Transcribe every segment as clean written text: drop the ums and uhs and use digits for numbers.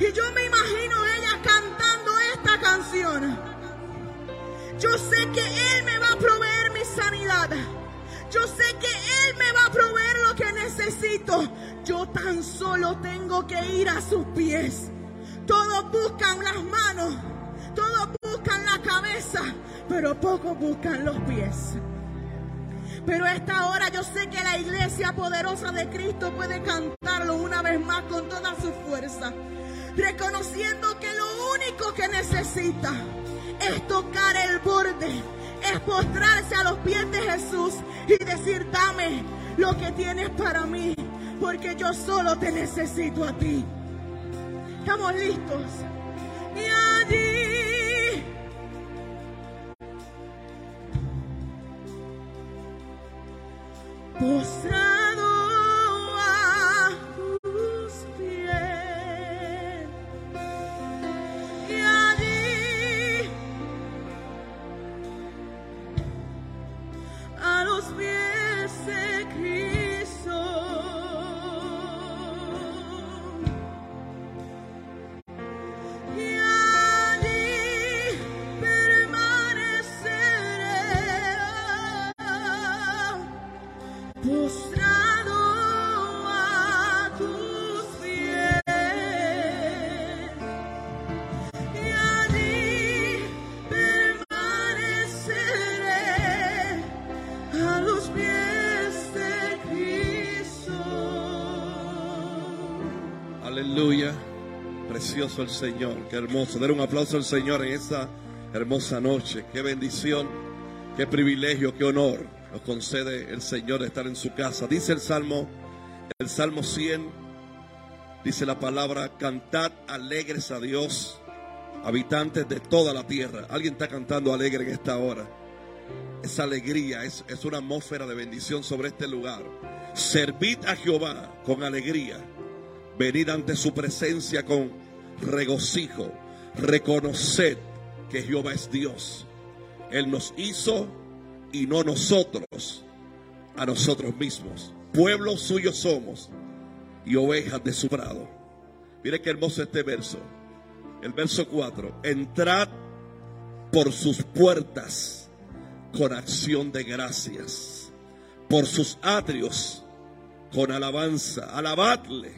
Y yo me imagino ella cantando esta canción. Yo sé que Él me va a proveer mi sanidad. Yo sé que Él me va a proveer lo que necesito. Yo tan solo tengo que ir a sus pies. Todos buscan las manos, todos buscan la cabeza, pero pocos buscan los pies. Pero a esta hora yo sé que la iglesia poderosa de Cristo puede cantarlo una vez más con toda su fuerza, reconociendo que lo único que necesita es tocar el borde, es postrarse a los pies de Jesús y decir: dame lo que tienes para mí, porque yo solo te necesito a ti. ¿Estamos listos? Y allí postrado a tus pies, y allí a los pies de Cristo, y allí permaneceré postrado a tus pies, y allí permaneceré a los pies de Cristo. Aleluya, precioso el Señor, qué hermoso. Dar un aplauso al Señor en esta hermosa noche. Qué bendición, qué privilegio, qué honor nos concede el Señor de estar en su casa. Dice el Salmo 100, dice la palabra: cantad alegres a Dios, habitantes de toda la tierra. Alguien está cantando alegre en esta hora. Esa alegría es una atmósfera de bendición sobre este lugar. Servid a Jehová con alegría, venid ante su presencia con regocijo, reconoced que Jehová es Dios. Él nos hizo y no nosotros a nosotros mismos. Pueblo suyo somos y ovejas de su prado. Mire qué hermoso este verso. El verso 4: entrad por sus puertas con acción de gracias, por sus atrios con alabanza. Alabadle,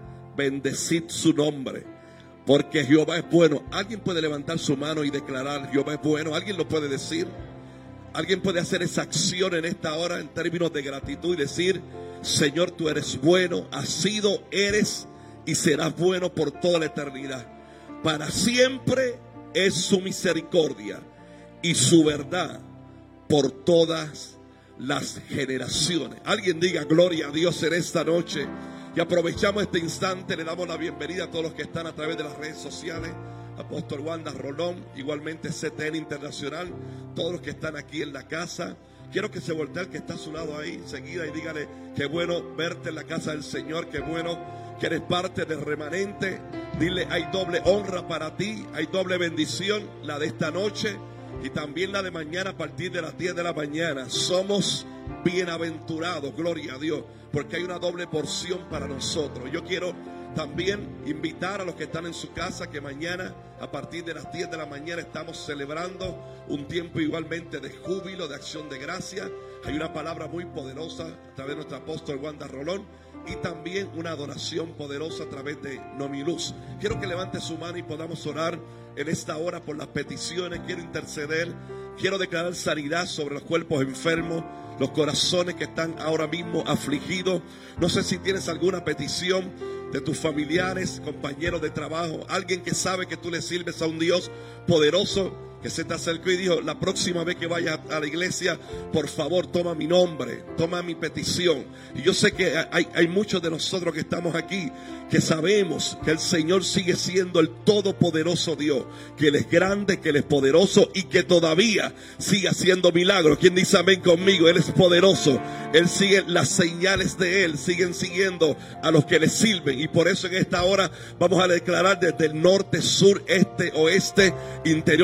bendecid su nombre, porque Jehová es bueno. ¿Alguien puede levantar su mano y declarar: Jehová es bueno? ¿Alguien lo puede decir? ¿Alguien puede hacer esa acción en esta hora en términos de gratitud y decir: Señor, tú eres bueno, has sido, eres y serás bueno por toda la eternidad? Para siempre es su misericordia y su verdad por todas las generaciones. Alguien diga gloria a Dios en esta noche. Y aprovechamos este instante, le damos la bienvenida a todos los que están a través de las redes sociales. Apóstol Wanda Rolón, igualmente CTN Internacional, todos los que están aquí en la casa. Quiero que se voltee el que está a su lado ahí enseguida y dígale: qué bueno verte en la casa del Señor, qué bueno que eres parte del remanente. Dile: hay doble honra para ti, hay doble bendición, la de esta noche y también la de mañana a partir de las 10 de la mañana. Somos bienaventurados, gloria a Dios, porque hay una doble porción para nosotros. Yo quiero también invitar a los que están en su casa que mañana a partir de las 10 de la mañana estamos celebrando un tiempo igualmente de júbilo, de acción de gracia. Hay una palabra muy poderosa a través de nuestro apóstol Wanda Rolón y también una adoración poderosa a través de Nomiluz. Quiero que levante su mano y podamos orar en esta hora por las peticiones. Quiero interceder, quiero declarar sanidad sobre los cuerpos enfermos, los corazones que están ahora mismo afligidos. No sé si tienes alguna petición de tus familiares, compañeros de trabajo, alguien que sabe que tú le sirves a un Dios poderoso, que se te acercó y dijo: la próxima vez que vaya a la iglesia, por favor, toma mi nombre, toma mi petición. Y yo sé que hay muchos de nosotros que estamos aquí que sabemos que el Señor sigue siendo el todopoderoso Dios, que Él es grande, que Él es poderoso y que todavía sigue haciendo milagros. ¿Quién dice amén conmigo? Él es poderoso. Él sigue, las señales de Él siguen siguiendo a los que le sirven. Y por eso en esta hora vamos a declarar desde el norte, sur, este, oeste, interior de la isla,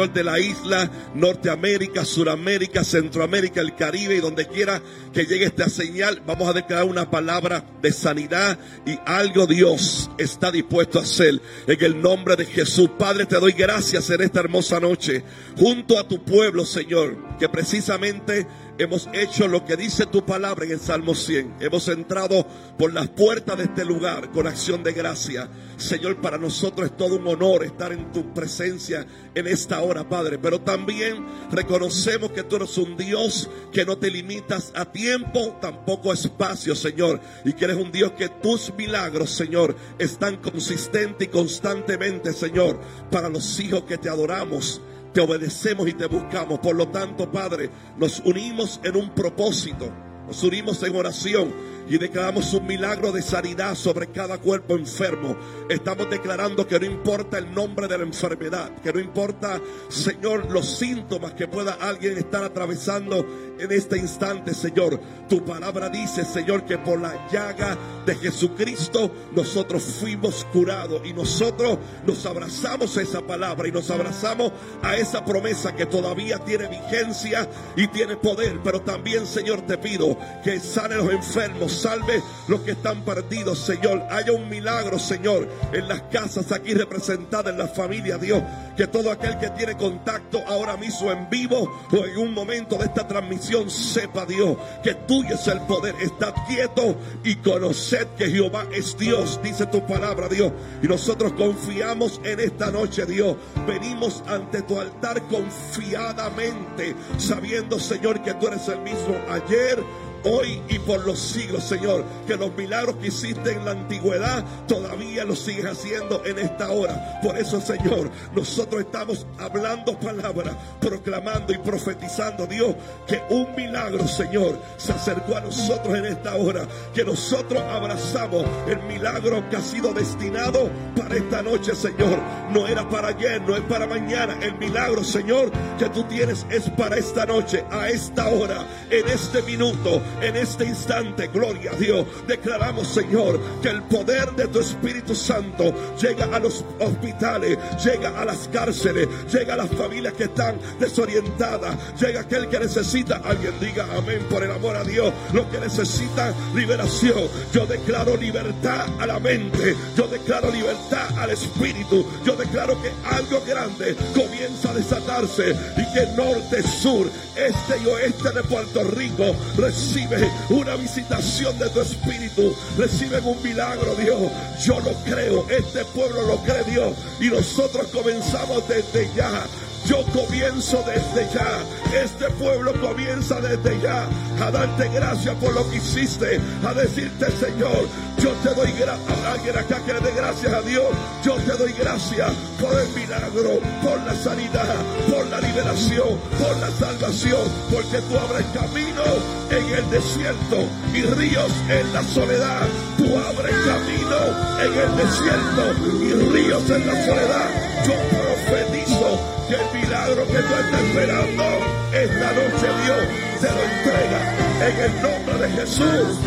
isla, Norteamérica, Suramérica, Centroamérica, el Caribe y donde quiera que llegue esta señal, vamos a declarar una palabra de sanidad y algo Dios está dispuesto a hacer en el nombre de Jesús. Padre, te doy gracias en esta hermosa noche junto a tu pueblo, Señor, que precisamente hemos hecho lo que dice tu palabra en el Salmo 100. Hemos entrado por las puertas de este lugar con acción de gracia. Señor, para nosotros es todo un honor estar en tu presencia en esta hora, Padre. Pero también reconocemos que tú eres un Dios que no te limitas a tiempo, tampoco a espacio, Señor. Y que eres un Dios que tus milagros, Señor, están consistentes y constantemente, Señor, para los hijos que te adoramos, te obedecemos y te buscamos. Por lo tanto, Padre, nos unimos en un propósito, nos unimos en oración y declaramos un milagro de sanidad sobre cada cuerpo enfermo. Estamos declarando que no importa el nombre de la enfermedad, que no importa, Señor, los síntomas que pueda alguien estar atravesando en este instante, Señor. Tu palabra dice, Señor, que por la llaga de Jesucristo nosotros fuimos curados, y nosotros nos abrazamos a esa palabra y nos abrazamos a esa promesa que todavía tiene vigencia y tiene poder. Pero también, Señor, te pido que sane los enfermos, salve los que están perdidos, Señor. Haya un milagro, Señor, en las casas aquí representadas, en la familia, Dios. Que todo aquel que tiene contacto ahora mismo en vivo o en un momento de esta transmisión sepa, Dios, que tuyo es el poder. Estad quieto y conoced que Jehová es Dios, dice tu palabra, Dios. Y nosotros confiamos en esta noche, Dios. Venimos ante tu altar confiadamente, sabiendo, Señor, que tú eres el mismo ayer, hoy y por los siglos, Señor. Que los milagros que hiciste en la antigüedad todavía los sigues haciendo en esta hora. Por eso, Señor, nosotros estamos hablando palabras, proclamando y profetizando, Dios, que un milagro, Señor, se acercó a nosotros en esta hora. Que nosotros abrazamos el milagro que ha sido destinado para esta noche, Señor. No era para ayer, no es para mañana. El milagro, Señor, que tú tienes es para esta noche, a esta hora, en este minuto, en este instante. Gloria a Dios. Declaramos, Señor, que el poder de tu Espíritu Santo llega a los hospitales, llega a las cárceles, llega a las familias que están desorientadas, llega a aquel que necesita, alguien diga amén por el amor a Dios, lo que necesita liberación. Yo declaro libertad a la mente, yo declaro libertad al espíritu, yo declaro que algo grande comienza a desatarse y que norte, sur, este y oeste de Puerto Rico recibe una visitación de tu Espíritu, reciben un milagro, Dios. Yo lo creo, este pueblo lo cree, Dios, y nosotros comenzamos desde ya. Yo comienzo desde ya, este pueblo comienza desde ya a darte gracias por lo que hiciste, a decirte, Señor, yo te doy gracias. Alguien acá que le dé gracias a Dios. Yo te doy gracias por el milagro, por la sanidad, por la liberación, por la salvación, porque tú abres camino en el desierto y ríos en la soledad. Tú abres camino en el desierto y ríos en la soledad. Yo profetizo que el milagro que tú estás esperando esta noche, Dios, te lo entrega en el nombre de Jesús.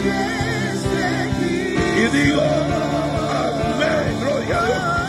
Y digo, amén, gloria a Dios.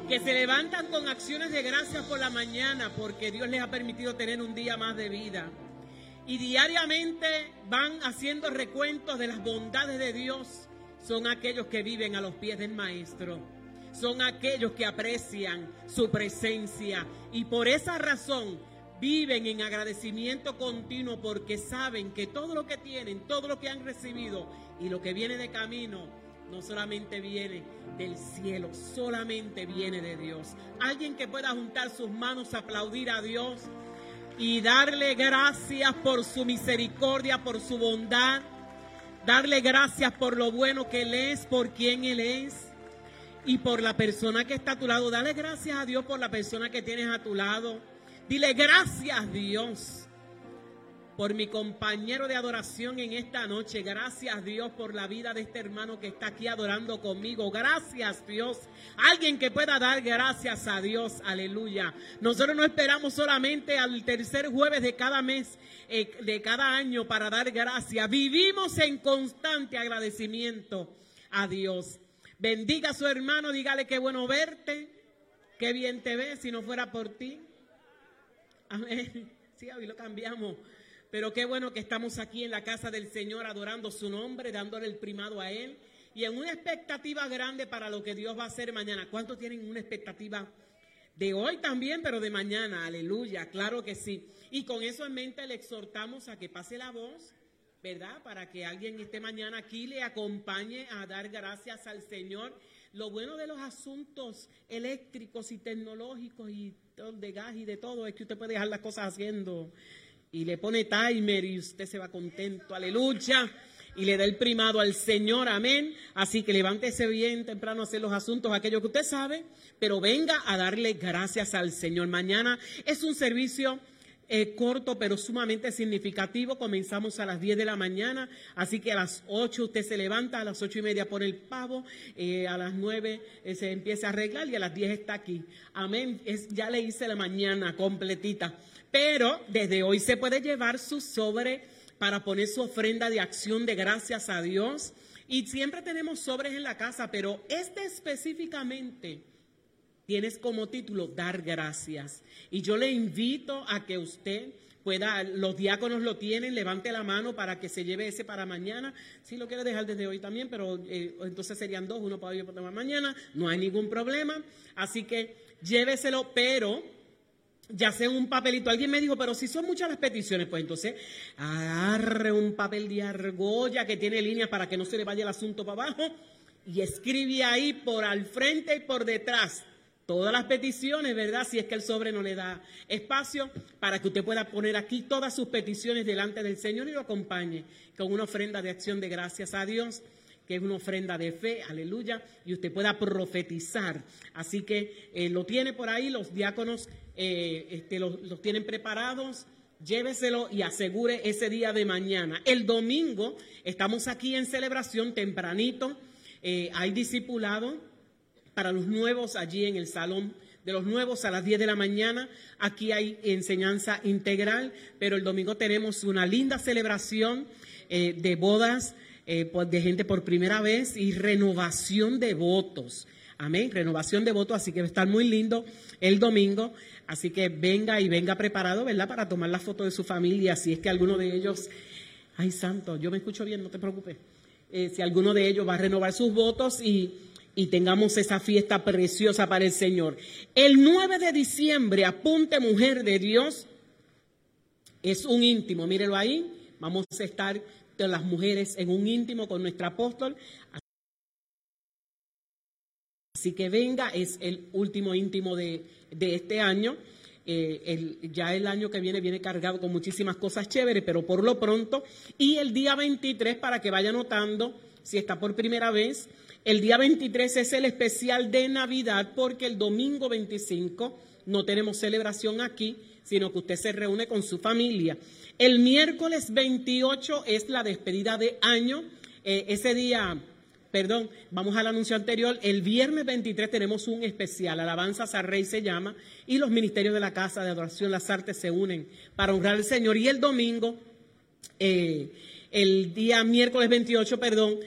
que se levantan con acciones de gracias por la mañana porque Dios les ha permitido tener un día más de vida. Y diariamente van haciendo recuentos de las bondades de Dios. Son aquellos que viven a los pies del Maestro. Son aquellos que aprecian su presencia. Y por esa razón viven en agradecimiento continuo porque saben que todo lo que tienen, todo lo que han recibido y lo que viene de camino, no solamente viene del cielo, solamente viene de Dios. Alguien que pueda juntar sus manos, aplaudir a Dios y darle gracias por su misericordia, por su bondad, darle gracias por lo bueno que Él es, por quien Él es y por la persona que está a tu lado. Dale gracias a Dios por la persona que tienes a tu lado. Dile gracias, Dios, por mi compañero de adoración en esta noche. Gracias, Dios, por la vida de este hermano que está aquí adorando conmigo. Gracias, Dios. Alguien que pueda dar gracias a Dios. Aleluya. Nosotros no esperamos solamente al tercer jueves de cada mes, de cada año para dar gracias. Vivimos en constante agradecimiento a Dios. Bendiga a su hermano, dígale qué bueno verte, qué bien te ves si no fuera por ti. Amén. Sí, hoy lo cambiamos. Pero qué bueno que estamos aquí en la casa del Señor adorando su nombre, dándole el primado a Él y en una expectativa grande para lo que Dios va a hacer mañana. ¿Cuántos tienen una expectativa de hoy también, pero de mañana? Aleluya, claro que sí. Y con eso en mente le exhortamos a que pase la voz, ¿verdad? Para que alguien esté mañana aquí, le acompañe a dar gracias al Señor. Lo bueno de los asuntos eléctricos y tecnológicos y de gas y de todo es que usted puede dejar las cosas haciendo y le pone timer y usted se va contento, aleluya, y le da el primado al Señor, amén. Así que levántese bien temprano a hacer los asuntos, aquello que usted sabe, pero venga a darle gracias al Señor. Mañana es un servicio corto pero sumamente significativo. Comenzamos a las 10 de la mañana, así que a las 8 usted se levanta, a las 8:30 pone el pavo, a las 9 se empieza a arreglar y a las 10 está aquí, amén. Ya le hice la mañana completita, pero desde hoy se puede llevar su sobre para poner su ofrenda de acción de gracias a Dios. Y siempre tenemos sobres en la casa, pero este específicamente tienes como título dar gracias. Y yo le invito a que usted pueda, los diáconos lo tienen, levante la mano para que se lleve ese para mañana. Si lo quiere dejar desde hoy también, pero entonces serían dos, uno para hoy y otro para mañana. No hay ningún problema. Así que lléveselo, pero ya sea un papelito. Alguien me dijo, pero si son muchas las peticiones, pues entonces agarre un papel de argolla que tiene líneas para que no se le vaya el asunto para abajo y escribe ahí por al frente y por detrás todas las peticiones, ¿verdad? Si es que el sobre no le da espacio, para que usted pueda poner aquí todas sus peticiones delante del Señor y lo acompañe con una ofrenda de acción de gracias a Dios, que es una ofrenda de fe, aleluya, y usted pueda profetizar. Así que lo tiene por ahí, los diáconos los tienen preparados. Lléveselo y asegure ese día de mañana. El domingo estamos aquí en celebración tempranito, hay discipulado para los nuevos allí en el salón de los nuevos a las 10 de la mañana. Aquí hay enseñanza integral, pero el domingo tenemos una linda celebración de bodas, de gente por primera vez y renovación de votos. Amén, renovación de votos, así que va a estar muy lindo el domingo. Así que venga y venga preparado, ¿verdad? Para tomar la foto de su familia, si es que alguno de ellos, ay santo, yo me escucho bien, no te preocupes. Si alguno de ellos va a renovar sus votos y tengamos esa fiesta preciosa para el Señor. El 9 de diciembre, apunte mujer de Dios, es un íntimo, mírelo ahí, vamos a estar las mujeres en un íntimo con nuestra apóstol. Así que venga, es el último íntimo de este año. Ya el año que viene cargado con muchísimas cosas chéveres, pero por lo pronto, y el día 23, para que vaya notando, si está por primera vez, el día 23 es el especial de Navidad, porque el domingo 25 no tenemos celebración aquí, sino que usted se reúne con su familia. El miércoles 28 es la despedida de año. Ese día, vamos al anuncio anterior. El viernes 23 tenemos un especial, Alabanzas al Rey se llama, y los ministerios de la Casa de Adoración Las Artes se unen para honrar al Señor. Y el domingo, el día miércoles 28,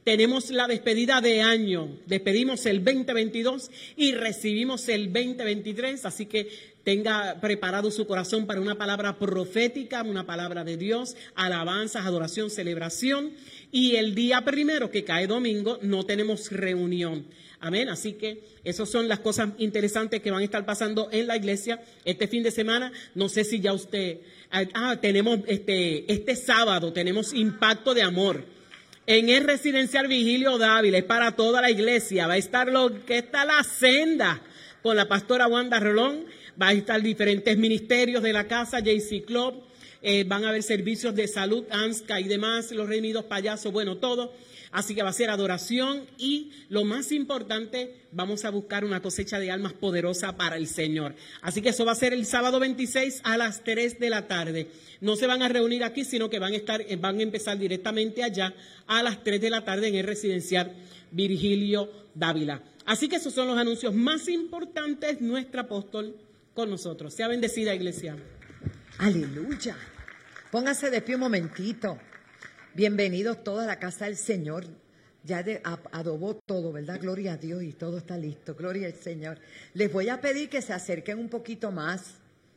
tenemos la despedida de año. Despedimos el 2022 y recibimos el 2023. Así que tenga preparado su corazón para una palabra profética, una palabra de Dios, alabanzas, adoración, celebración. Y el día primero, que cae domingo, no tenemos reunión. Amén. Así que esas son las cosas interesantes que van a estar pasando en la iglesia este fin de semana. No sé si ya usted... tenemos este sábado, tenemos Impacto de Amor. En el Residencial Vigilio Dávila, es para toda la iglesia. Va a estar lo que está la senda con la pastora Wanda Rolón. Va a estar diferentes ministerios de la casa, JC Club. Van a haber servicios de salud, ANSCA y demás, los Redimidos Payasos, bueno, todo. Así que va a ser adoración y lo más importante, vamos a buscar una cosecha de almas poderosa para el Señor. Así que eso va a ser el sábado 26 a las 3 de la tarde. No se van a reunir aquí, sino que van a empezar directamente allá a las 3 de la tarde en el Residencial Virgilio Dávila. Así que esos son los anuncios más importantes. Nuestro apóstol con nosotros. Sea bendecida, iglesia. Aleluya. Pónganse de pie un momentito. Bienvenidos todos a la casa del Señor. Ya adobó todo, ¿verdad? Gloria a Dios y todo está listo. Gloria al Señor. Les voy a pedir que se acerquen un poquito más.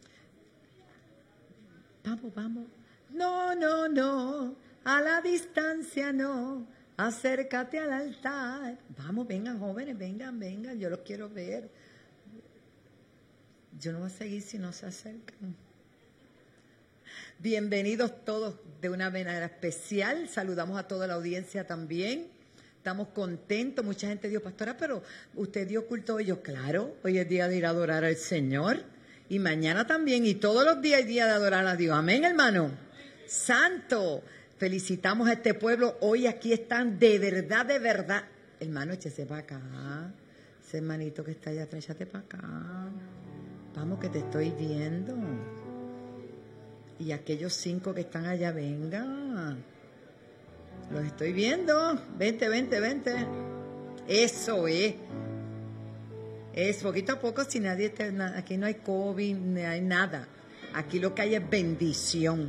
Vamos. No. A la distancia no. Acércate al altar. Vamos, vengan jóvenes, vengan. Yo los quiero ver. Yo no voy a seguir si no se acercan. Bienvenidos todos de una manera especial. Saludamos a toda la audiencia también. Estamos contentos. Mucha gente dijo, pastora, pero usted dio culto hoy. Yo, claro, hoy es día de ir a adorar al Señor. Y mañana también. Y todos los días es día de adorar a Dios. Amén, hermano. Santo. Felicitamos a este pueblo. Hoy aquí están de verdad. Hermano, échese para acá. Ese hermanito que está allá atrás, échate para acá. Vamos, que te estoy viendo. Y aquellos 5 que están allá, vengan. Los estoy viendo. Vente. Eso es. Es poquito a poco, si nadie aquí no hay COVID, no hay nada. Aquí lo que hay es bendición.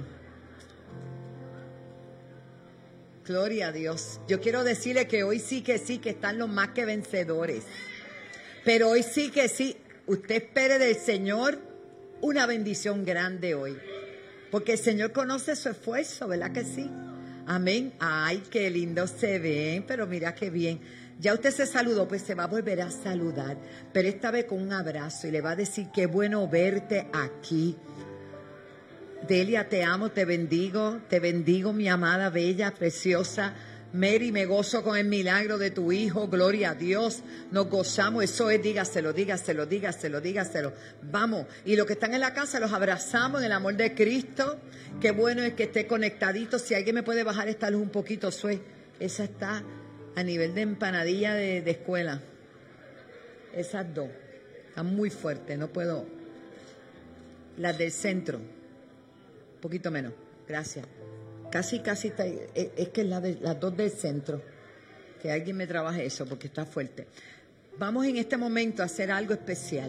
Gloria a Dios. Yo quiero decirle que hoy sí, que están los más que vencedores. Pero hoy sí que sí. Usted espere del Señor una bendición grande hoy. Porque el Señor conoce su esfuerzo, ¿verdad que sí? Amén. Ay, qué lindo se ven, pero mira qué bien. Ya usted se saludó, pues se va a volver a saludar, pero esta vez con un abrazo y le va a decir qué bueno verte aquí. Delia, te amo, te bendigo, mi amada, bella, preciosa. Mary, me gozo con el milagro de tu hijo, gloria a Dios, nos gozamos, eso es, dígaselo. Vamos, y los que están en la casa los abrazamos en el amor de Cristo. Qué bueno es que esté conectadito. Si alguien me puede bajar esta luz un poquito, esa está a nivel de empanadilla de escuela. Esas dos están muy fuertes, no puedo. Las del centro, un poquito menos, gracias. Casi está, es que es las dos del centro. Que alguien me trabaje eso porque está fuerte. Vamos en este momento a hacer algo especial.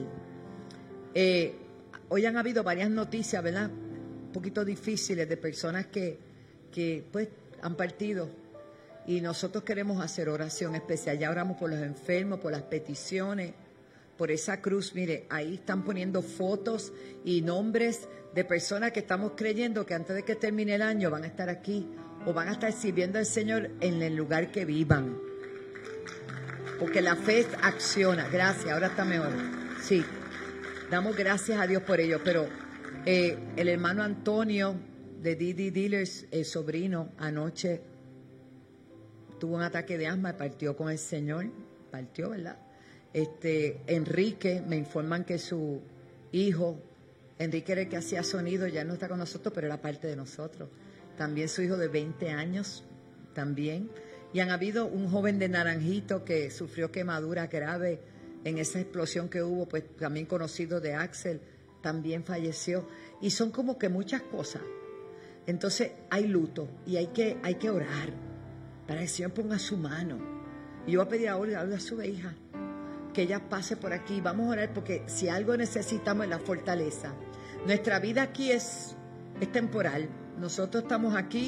Hoy han habido varias noticias, ¿verdad? Un poquito difíciles de personas que pues han partido. Y nosotros queremos hacer oración especial. Ya oramos por los enfermos, por las peticiones, por esa cruz. Mire, ahí están poniendo fotos y nombres de personas que estamos creyendo que antes de que termine el año van a estar aquí o van a estar sirviendo al Señor en el lugar que vivan. Porque la fe acciona. Gracias, ahora está mejor. Sí, damos gracias a Dios por ello. Pero el hermano Antonio de D.D. Dealers, el sobrino, anoche tuvo un ataque de asma y partió con el Señor. Partió, ¿verdad? Enrique, me informan que su hijo, Enrique era el que hacía sonido, ya no está con nosotros, pero era parte de nosotros. También su hijo de 20 años, también. Y han habido un joven de Naranjito que sufrió quemadura grave en esa explosión que hubo, pues también conocido de Axel, también falleció. Y son como que muchas cosas. Entonces hay luto y hay que orar para que el Señor ponga su mano. Y yo voy a pedir ahora a su hija que ella pase por aquí. Vamos a orar porque si algo necesitamos es la fortaleza. Nuestra vida aquí es temporal. Nosotros estamos aquí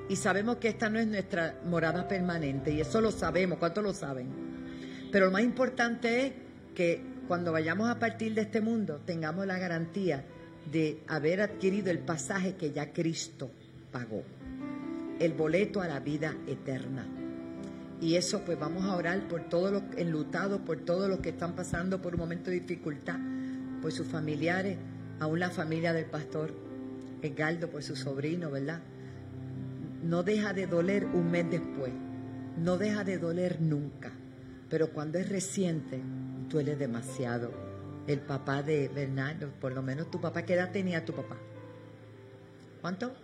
Y sabemos que esta no es nuestra morada permanente, y eso lo sabemos. ¿Cuántos lo saben? Pero lo más importante es que cuando vayamos a partir de este mundo tengamos la garantía de haber adquirido el pasaje que ya Cristo pagó, el boleto a la vida eterna. Y eso, pues vamos a orar por todos los enlutados, por todos los que están pasando por un momento de dificultad, por sus familiares, aún la familia del pastor Edgardo, por su sobrino, ¿verdad? No deja de doler un mes después, no deja de doler nunca, pero cuando es reciente, duele demasiado. El papá de Bernardo, por lo menos tu papá, ¿qué edad tenía tu papá? ¿Cuánto?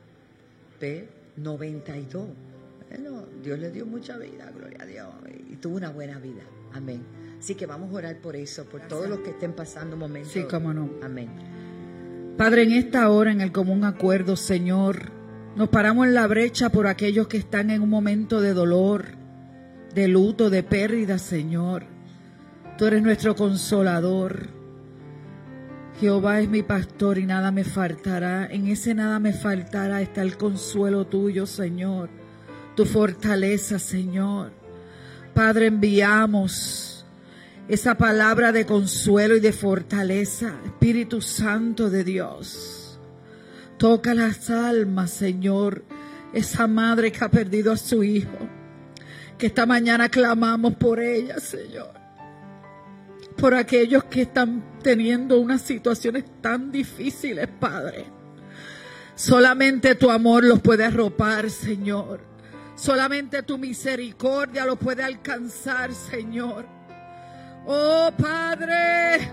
92. Bueno, Dios le dio mucha vida, gloria a Dios, y tuvo una buena vida. Amén. Así que vamos a orar por eso, por todos los que estén pasando momentos. Sí, cómo no. Amén. Padre, en esta hora, en el común acuerdo, Señor, nos paramos en la brecha por aquellos que están en un momento de dolor, de luto, de pérdida, Señor. Tú eres nuestro consolador. Jehová es mi pastor y nada me faltará. En ese nada me faltará está el consuelo tuyo, Señor. Tu fortaleza, Señor. Padre, enviamos esa palabra de consuelo y de fortaleza. Espíritu Santo de Dios, toca las almas, Señor. Esa madre que ha perdido a su hijo, que esta mañana clamamos por ella, Señor. Por aquellos que están teniendo unas situaciones tan difíciles, Padre. Solamente tu amor los puede arropar, Señor. Solamente tu misericordia los puede alcanzar, Señor. Oh, Padre,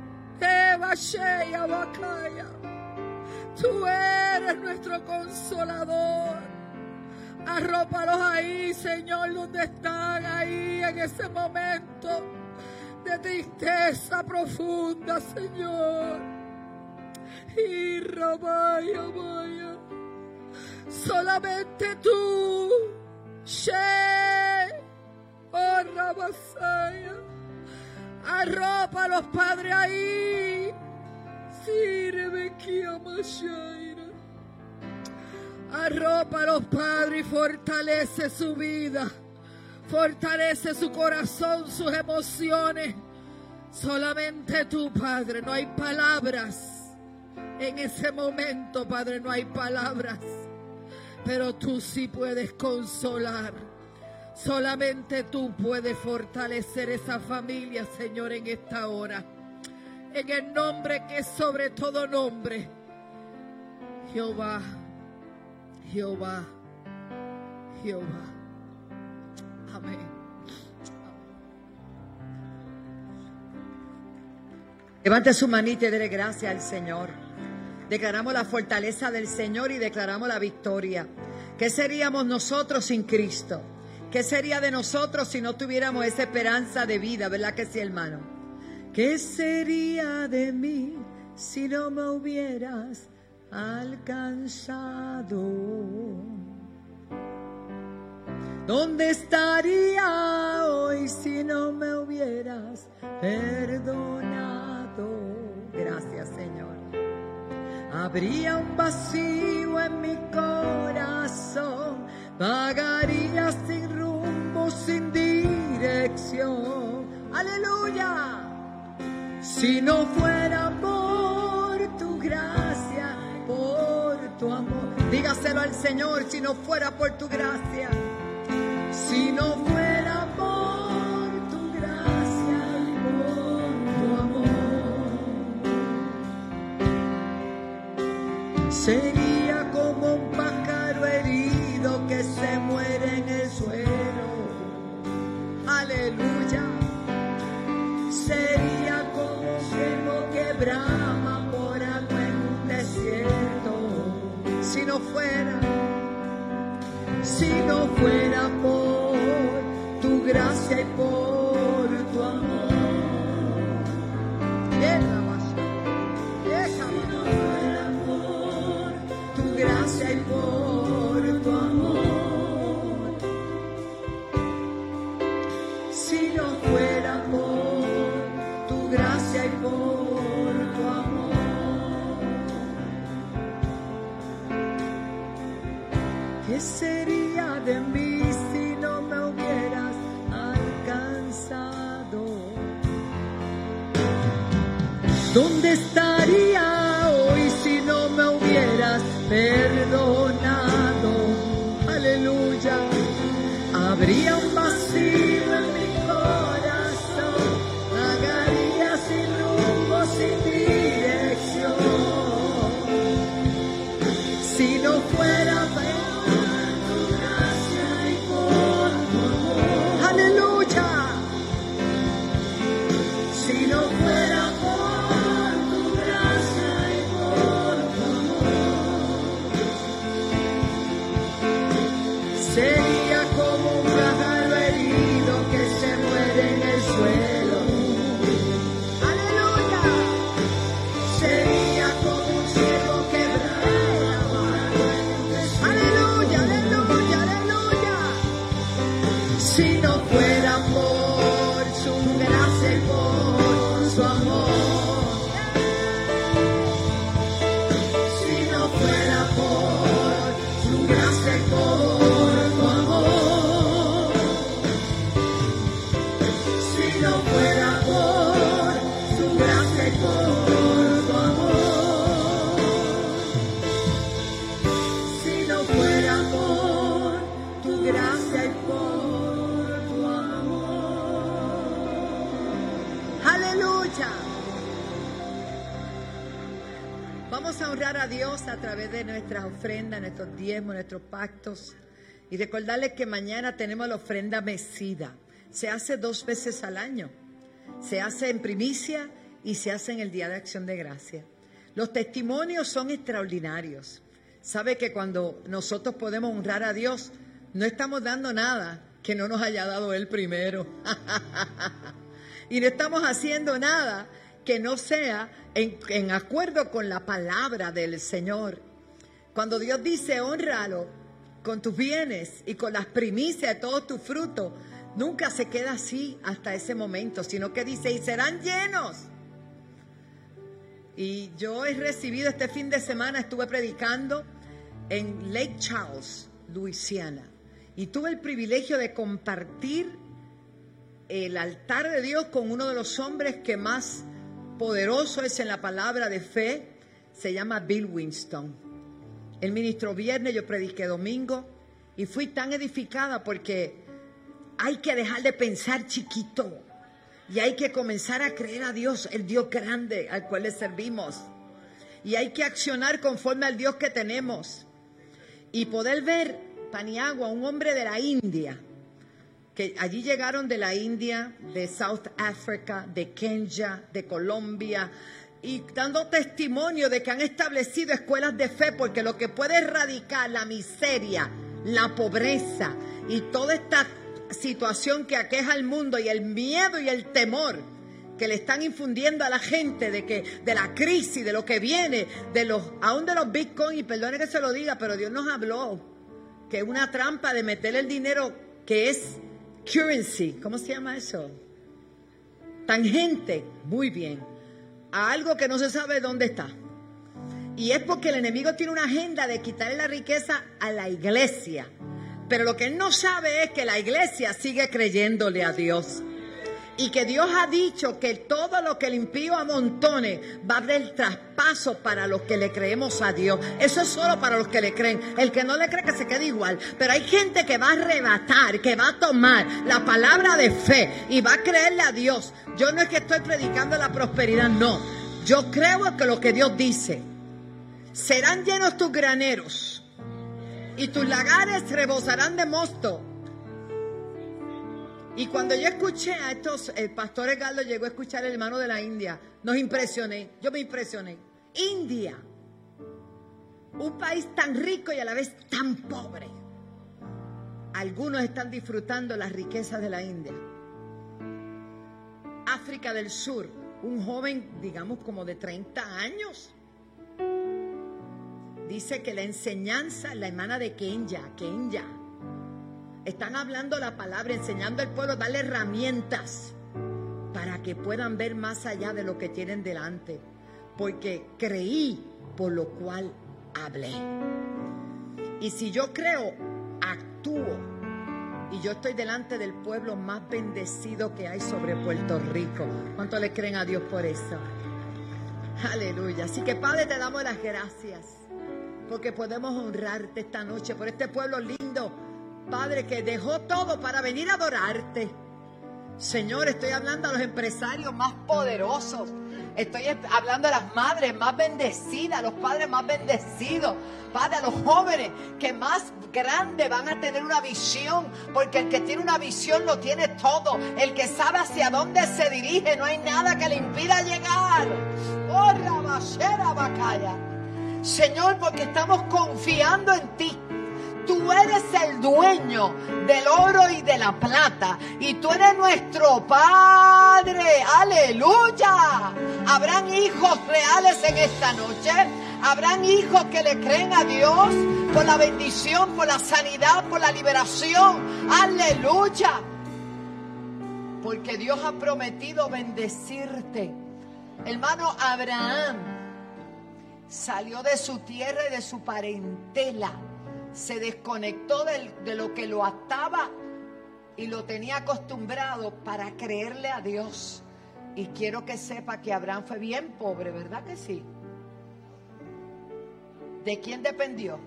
tú eres nuestro consolador. Arrópalos ahí, Señor, donde están, ahí en ese momento de tristeza profunda, Señor. Y vaya. Solamente tú, oh Rabasaya, arrópalos, Padre, ahí. Sirve que amashaira. Arrópalos, Padre, y fortalece su vida. Fortalece su corazón, sus emociones. Solamente tú, Padre, no hay palabras. En ese momento, Padre, no hay palabras. Pero tú sí puedes consolar. Solamente tú puedes fortalecer esa familia, Señor, en esta hora. En el nombre que es sobre todo nombre. Jehová, Jehová, Jehová. Amén. Levante su manita y dele gracias al Señor. Declaramos la fortaleza del Señor y declaramos la victoria. ¿Qué seríamos nosotros sin Cristo? ¿Qué sería de nosotros si no tuviéramos esa esperanza de vida? ¿Verdad que sí, hermano? ¿Qué sería de mí si no me hubieras alcanzado? ¿Dónde estaría hoy si no me hubieras perdonado? Gracias, Señor. Habría un vacío en mi corazón, vagaría sin rumbo, sin dirección. ¡Aleluya! Si no fuera por tu gracia, por tu amor. Dígaselo al Señor, si no fuera por tu gracia. Si no fuera por tu gracia y por tu amor, sería como un pájaro herido que se muere en el suelo. Aleluya. Sería como un ciervo que brama por agua en un desierto. Si no fuera por tu gracia y por tu amor. Si no fuera por tu gracia y por tu amor. Si no fuera por tu gracia y por tu amor. ¿Qué ¿qué sería de mí si no me hubieras alcanzado? ¿Dónde estaría hoy si no me hubieras perdonado? Aleluya. Habría un vacío en mi corazón, vagaría sin rumbo, sin dirección. Si no fuera por tu gracia y por tu amor. Aleluya. Si no fuera por tu gracia y por tu amor, sería como un pájaro herido que se muere en el suelo. Aleluya. Sería como un ciego quebrado. Aleluya, aleluya, aleluya. Si no fuera por su gracia y por su amor. Si no fuera por su gracia y por tu amor. Si no fuera por su gracia y por tu amor. Si no fuera por tu gracia y por tu amor. Aleluya. Vamos a honrar a Dios a través de nuestras ofrendas, nuestros diezmos, nuestros pactos. Y recordarles que mañana tenemos la ofrenda mecida. Se hace 2 veces al año. Se hace en primicia y se hace en el Día de Acción de Gracia. Los testimonios son extraordinarios. Sabe que cuando nosotros podemos honrar a Dios, no estamos dando nada que no nos haya dado Él primero. Y no estamos haciendo nada que no sea en acuerdo con la palabra del Señor. Cuando Dios dice, hónralo con tus bienes y con las primicias de todos tus frutos, nunca se queda así hasta ese momento, sino que dice, y serán llenos. Y yo he recibido este fin de semana, estuve predicando en Lake Charles, Luisiana, y tuve el privilegio de compartir el altar de Dios con uno de los hombres que más poderoso es en la palabra de fe. Se llama Bill Winston. Él ministró viernes, yo prediqué domingo, y fui tan edificada porque hay que dejar de pensar chiquito y hay que comenzar a creer a Dios, el Dios grande al cual le servimos, y hay que accionar conforme al Dios que tenemos. Y poder ver Paniagua, un hombre de la India, que allí llegaron de la India, de South Africa, de Kenia, de Colombia, y dando testimonio de que han establecido escuelas de fe, porque lo que puede erradicar la miseria, la pobreza y toda esta situación que aqueja al mundo, y el miedo y el temor que le están infundiendo a la gente de la crisis, de lo que viene, aún de los bitcoins, y perdone que se lo diga, pero Dios nos habló que es una trampa de meter el dinero que es currency, ¿cómo se llama eso? Tangente, muy bien, a algo que no se sabe dónde está. Y es porque el enemigo tiene una agenda de quitarle la riqueza a la iglesia. Pero lo que él no sabe es que la iglesia sigue creyéndole a Dios. Y que Dios ha dicho que todo lo que el impío amontone va a haber traspaso para los que le creemos a Dios. Eso es solo para los que le creen. El que no le cree, que se quede igual. Pero hay gente que va a arrebatar, que va a tomar la palabra de fe y va a creerle a Dios. Yo no es que estoy predicando la prosperidad, no. Yo creo que lo que Dios dice. Serán llenos tus graneros y tus lagares rebosarán de mosto. Y cuando yo escuché a estos, el pastor Edgardo llegó a escuchar al hermano de la India, nos impresioné, yo me impresioné. India, un país tan rico y a la vez tan pobre. Algunos están disfrutando las riquezas de la India. África del Sur, un joven, digamos como de 30 años, dice que la enseñanza, la hermana de Kenia, están hablando la palabra, enseñando al pueblo, darle herramientas para que puedan ver más allá de lo que tienen delante. Porque creí, por lo cual hablé. Y si yo creo, actúo. Y yo estoy delante del pueblo más bendecido que hay sobre Puerto Rico. ¿Cuánto le creen a Dios por eso? Aleluya. Así que, Padre, te damos las gracias porque podemos honrarte esta noche por este pueblo lindo, Padre, que dejó todo para venir a adorarte. Señor, estoy hablando a los empresarios más poderosos. Estoy hablando a las madres más bendecidas, a los padres más bendecidos. Padre, a los jóvenes que más grande van a tener una visión, porque el que tiene una visión lo tiene todo. El que sabe hacia dónde se dirige, no hay nada que le impida llegar. Oh, Rabashera Bacaya. Señor, porque estamos confiando en ti. Tú eres el dueño del oro y de la plata. Y tú eres nuestro Padre. ¡Aleluya! ¿Habrán hijos reales en esta noche? ¿Habrán hijos que le creen a Dios por la bendición, por la sanidad, por la liberación? ¡Aleluya! Porque Dios ha prometido bendecirte. Hermano, Abraham salió de su tierra y de su parentela. Se desconectó de lo que lo ataba y lo tenía acostumbrado para creerle a Dios. Y quiero que sepa que Abraham fue bien pobre, ¿verdad que sí? ¿De quién dependió?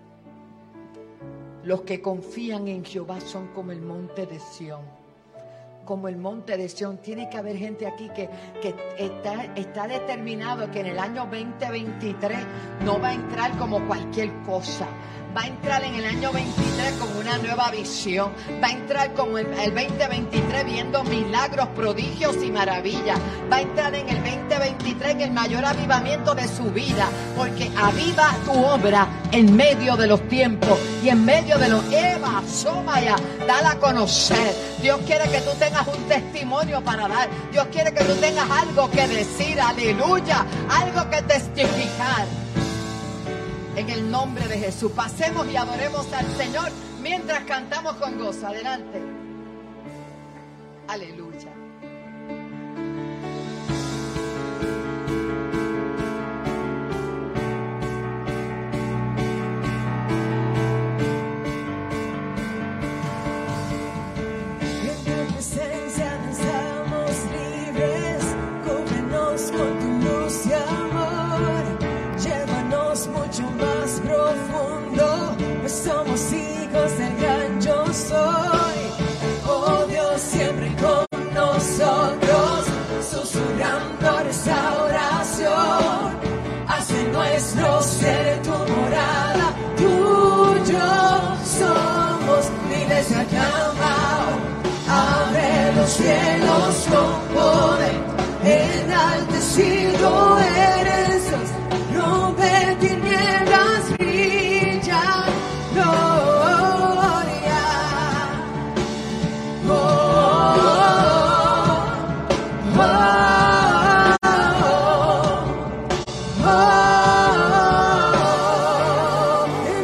Los que confían en Jehová son como el monte de Sión. Como el monte de Sión. Tiene que haber gente aquí que está determinado que en el año 2023 no va a entrar como cualquier cosa. Va a entrar en el año 23 con una nueva visión. Va a entrar como el 2023 viendo milagros, prodigios y maravillas. Va a entrar en el 2023 en el mayor avivamiento de su vida. Porque aviva tu obra en medio de los tiempos y en medio de los Eva, Somaya, dala a conocer. Dios quiere que tú tengas un testimonio para dar. Dios quiere que tú tengas algo que decir, aleluya, algo que testificar. En el nombre de Jesús, pasemos y adoremos al Señor mientras cantamos con gozo. Adelante. Aleluya. Somos hijos del gran yo soy. Oh Dios, siempre con nosotros, susurrando restauración. Hace nuestro ser tu morada, tuyo somos, iglesia clamao. Abre los cielos con poder, enaltecido eres Dios, rompe tinieblas, brilla gloria. Oh, oh, oh, oh.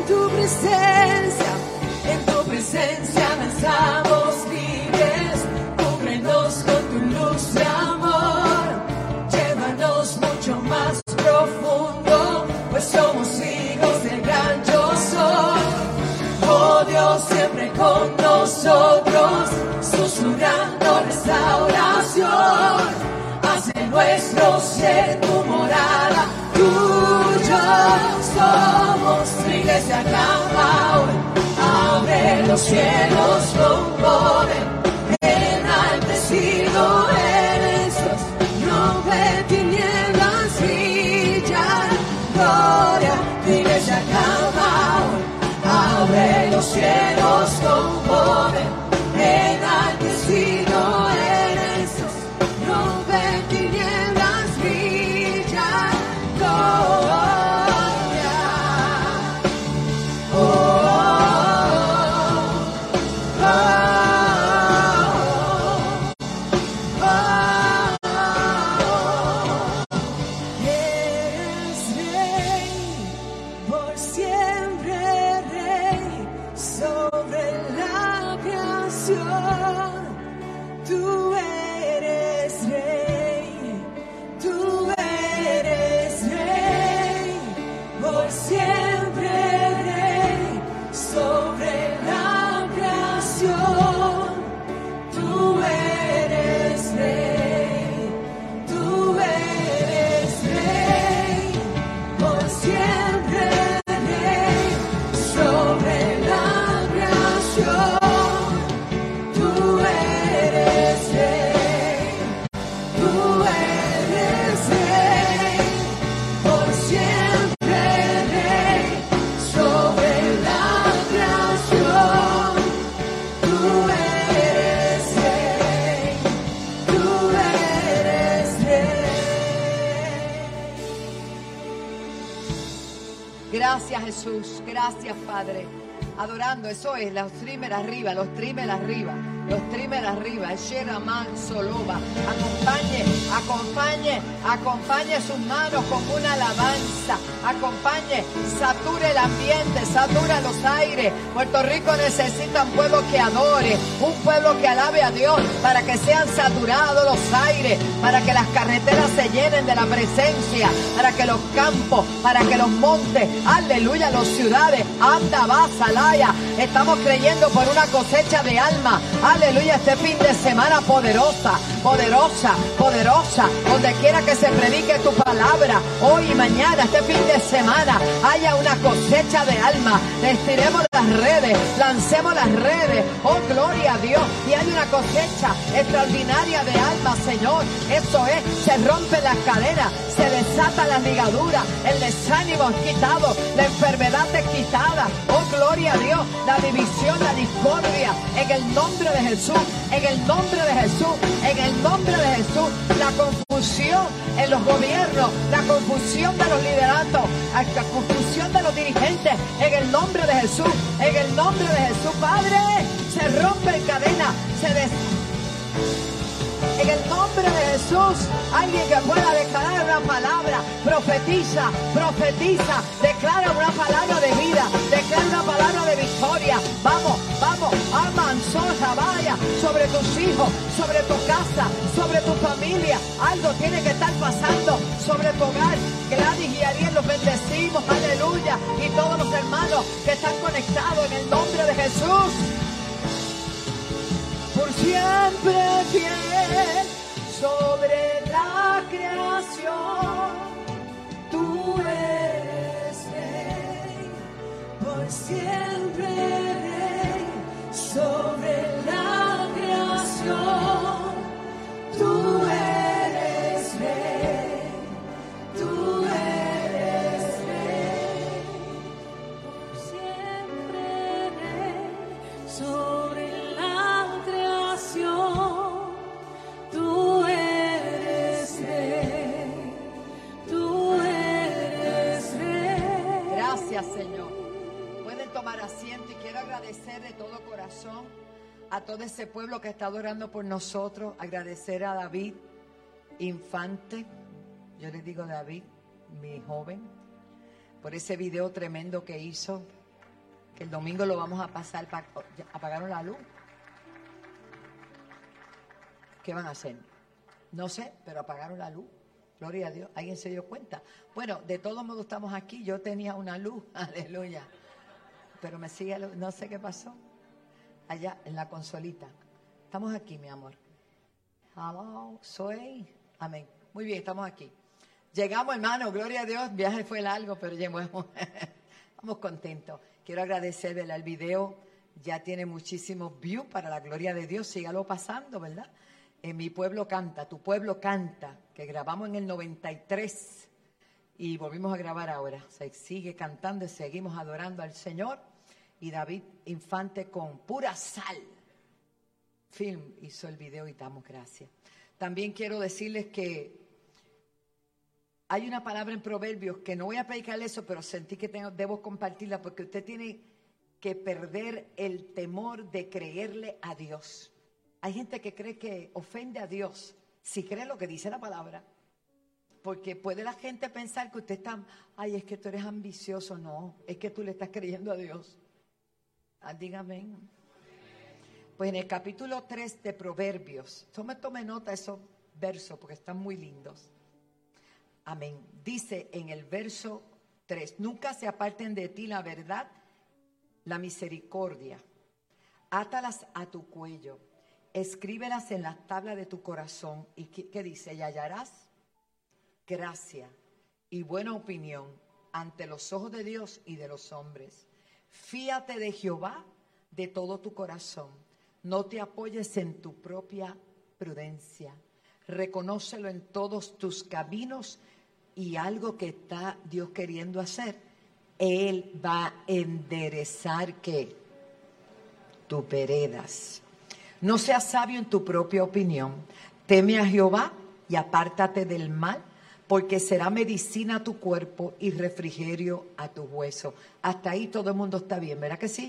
En tu presencia danzamos libres, cúbrenos con tu luz de amor, llévanos mucho más profundo, pues somos hijos del gran yo soy. Oh Dios, siempre con nosotros, susurrando restauración. Hace nuestro ser tu morada, tuyo somos, tu iglesia clama hoy. Abre los cielos con poder, enaltecido eres Dios, rompe tinieblas, brilla gloria, tu iglesia clama hoy. Abre los cielos con poder, enaltecido eres Dios, rompe tinieblas, brilla gloria. Oh, oh, oh, oh, oh. Eres rey, por siempre rey, sobre la Gracias, Jesús. Gracias, Padre. Adorando, eso es, los trimmer arriba, los trimmer arriba. Los trimmer arriba, el Sheraman Soloba. Acompañe sus manos con una alabanza. Acompañe, sature el ambiente, satura los aires. Puerto Rico necesita un pueblo que adore, un pueblo que alabe a Dios, para que sean saturados los aires, para que las carreteras se llenen de la presencia, para que los campos, para que los montes, aleluya, las ciudades, anda, va, salaya. Estamos creyendo por una cosecha de alma. Aleluya, este fin de semana poderosa, donde quiera que se predique tu palabra, hoy y mañana, este fin de semana, haya una cosecha de alma. Estiremos las redes, lancemos las redes, oh gloria a Dios, y hay una cosecha extraordinaria de alma, Señor. Eso es, se rompen las cadenas, se desatan las ligaduras, el desánimo es quitado, la enfermedad es quitada, oh gloria a Dios, la división, la discordia, en el nombre de Jesús, en el nombre de Jesús, en el nombre de Jesús, la confusión en los gobiernos, la confusión de los lideratos, la confusión de los dirigentes, en el nombre de Jesús, en el nombre de Jesús, Padre, se rompe cadena, en el nombre de Jesús. Alguien que pueda declarar una palabra, profetiza, declara una palabra de vida, declara una palabra de victoria. Vamos, amanzoja, vaya, sobre tus hijos, sobre tu casa, sobre tu familia. Algo tiene que estar pasando sobre tu hogar. Gladys y Ariel los bendecimos, aleluya, y todos los hermanos que están conectados en el nombre de Jesús. Por siempre fiel sobre la creación, tú eres rey. Por siempre rey sobre la creación, tú eres rey, tú eres rey. Por siempre rey sobre la creación, tú eres rey, tú eres rey. Gracias, Señor. Pueden tomar asiento y quiero agradecer de todo corazón a todo ese pueblo que está orando por nosotros. Agradecer a David Infante, yo le digo David, mi joven, por ese video tremendo que hizo, que el domingo lo vamos a pasar. ¿Apagaron la luz? ¿Qué van a hacer? No sé, pero apagaron la luz. Gloria a Dios. ¿Alguien se dio cuenta? Bueno, de todos modos estamos aquí. Yo tenía una luz, aleluya. Pero me sigue, no sé qué pasó. Allá en la consolita. Estamos aquí, mi amor. Hello, soy. Amén. Muy bien, estamos aquí. Llegamos, hermano, gloria a Dios. El viaje fue largo, pero llegamos. Estamos contentos. Quiero agradecer, ¿verdad? El video ya tiene muchísimos views para la gloria de Dios. Sígalo pasando, ¿verdad? En Mi Pueblo Canta, Tu Pueblo Canta, que grabamos en el 93 y volvimos a grabar ahora. Se sigue cantando y seguimos adorando al Señor. Y David Infante con Pura Sal Film hizo el video y damos gracias. También quiero decirles que hay una palabra en Proverbios que no voy a predicar eso, pero sentí que debo compartirla porque usted tiene que perder el temor de creerle a Dios. Hay gente que cree que ofende a Dios si cree lo que dice la palabra. Porque puede la gente pensar que usted está, ay, es que tú eres ambicioso. No, es que tú le estás creyendo a Dios. Dígame. Pues en el capítulo 3 de Proverbios, tome nota de esos versos porque están muy lindos. Amén. Dice en el verso 3, nunca se aparten de ti la verdad, la misericordia. Átalas a tu cuello, escríbelas en las tablas de tu corazón. ¿Y qué dice? Y hallarás gracia y buena opinión ante los ojos de Dios y de los hombres. Fíate de Jehová de todo tu corazón. No te apoyes en tu propia prudencia. Reconócelo en todos tus caminos y algo que está Dios queriendo hacer, Él va a enderezar ¿qué? Tus veredas. No seas sabio en tu propia opinión. Teme a Jehová y apártate del mal. porque será medicina a tu cuerpo y refrigerio a tus huesos. Hasta ahí todo el mundo está bien, ¿verdad que sí?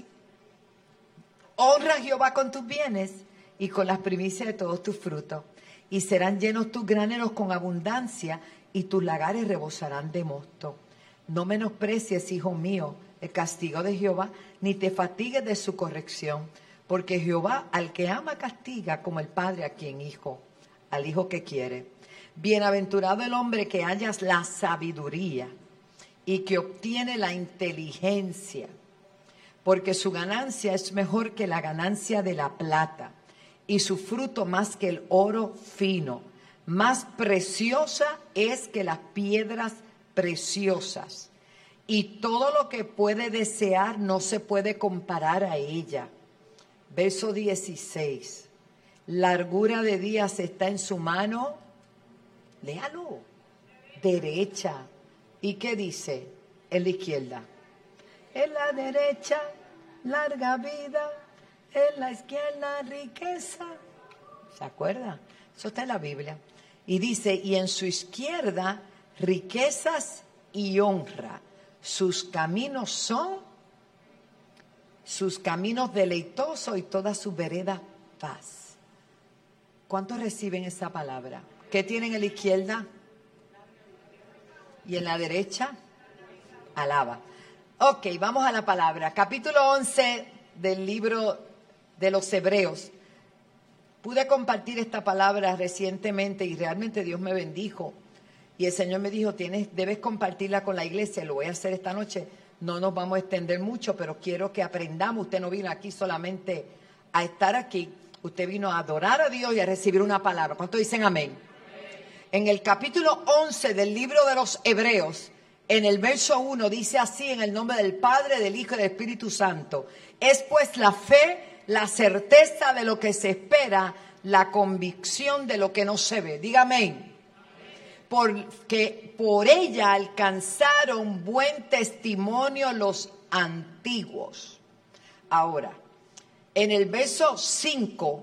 Honra a Jehová con tus bienes y con las primicias de todos tus frutos, y serán llenos tus graneros con abundancia, y tus lagares rebosarán de mosto. No menosprecies, hijo mío, el castigo de Jehová, ni te fatigues de su corrección, porque Jehová al que ama castiga, como el padre a quien hijo, al hijo que quiere. Bienaventurado el hombre que hallas la sabiduría y que obtiene la inteligencia, porque su ganancia es mejor que la ganancia de la plata, y su fruto más que el oro fino. Más preciosa es que las piedras preciosas, y todo lo que puede desear no se puede comparar a ella. Verso 16. Largura de días está en su mano, léalo, derecha. ¿Y qué dice? En la izquierda. En la derecha, larga vida, en la izquierda, riqueza. ¿Se acuerda? Eso está en la Biblia. Y dice, y en su izquierda, riquezas y honra. Sus caminos son, sus caminos deleitosos, y todas sus veredas paz. ¿Cuántos reciben esa palabra? ¿Qué tienen en la izquierda? Y en la derecha, alaba. Ok, vamos a la palabra. Capítulo 11 del libro de los Hebreos. Pude compartir esta palabra recientemente y realmente Dios me bendijo. Y el Señor me dijo, debes compartirla con la iglesia. Lo voy a hacer esta noche. No nos vamos a extender mucho, pero quiero que aprendamos. Usted no vino aquí solamente a estar aquí. Usted vino a adorar a Dios y a recibir una palabra. ¿Cuántos dicen amén? En el capítulo 11 del libro de los Hebreos, en el verso 1, dice así, en el nombre del Padre, del Hijo y del Espíritu Santo. Es pues la fe, la certeza de lo que se espera, la convicción de lo que no se ve. Diga amén. Porque por ella alcanzaron buen testimonio los antiguos. Ahora, en el verso 5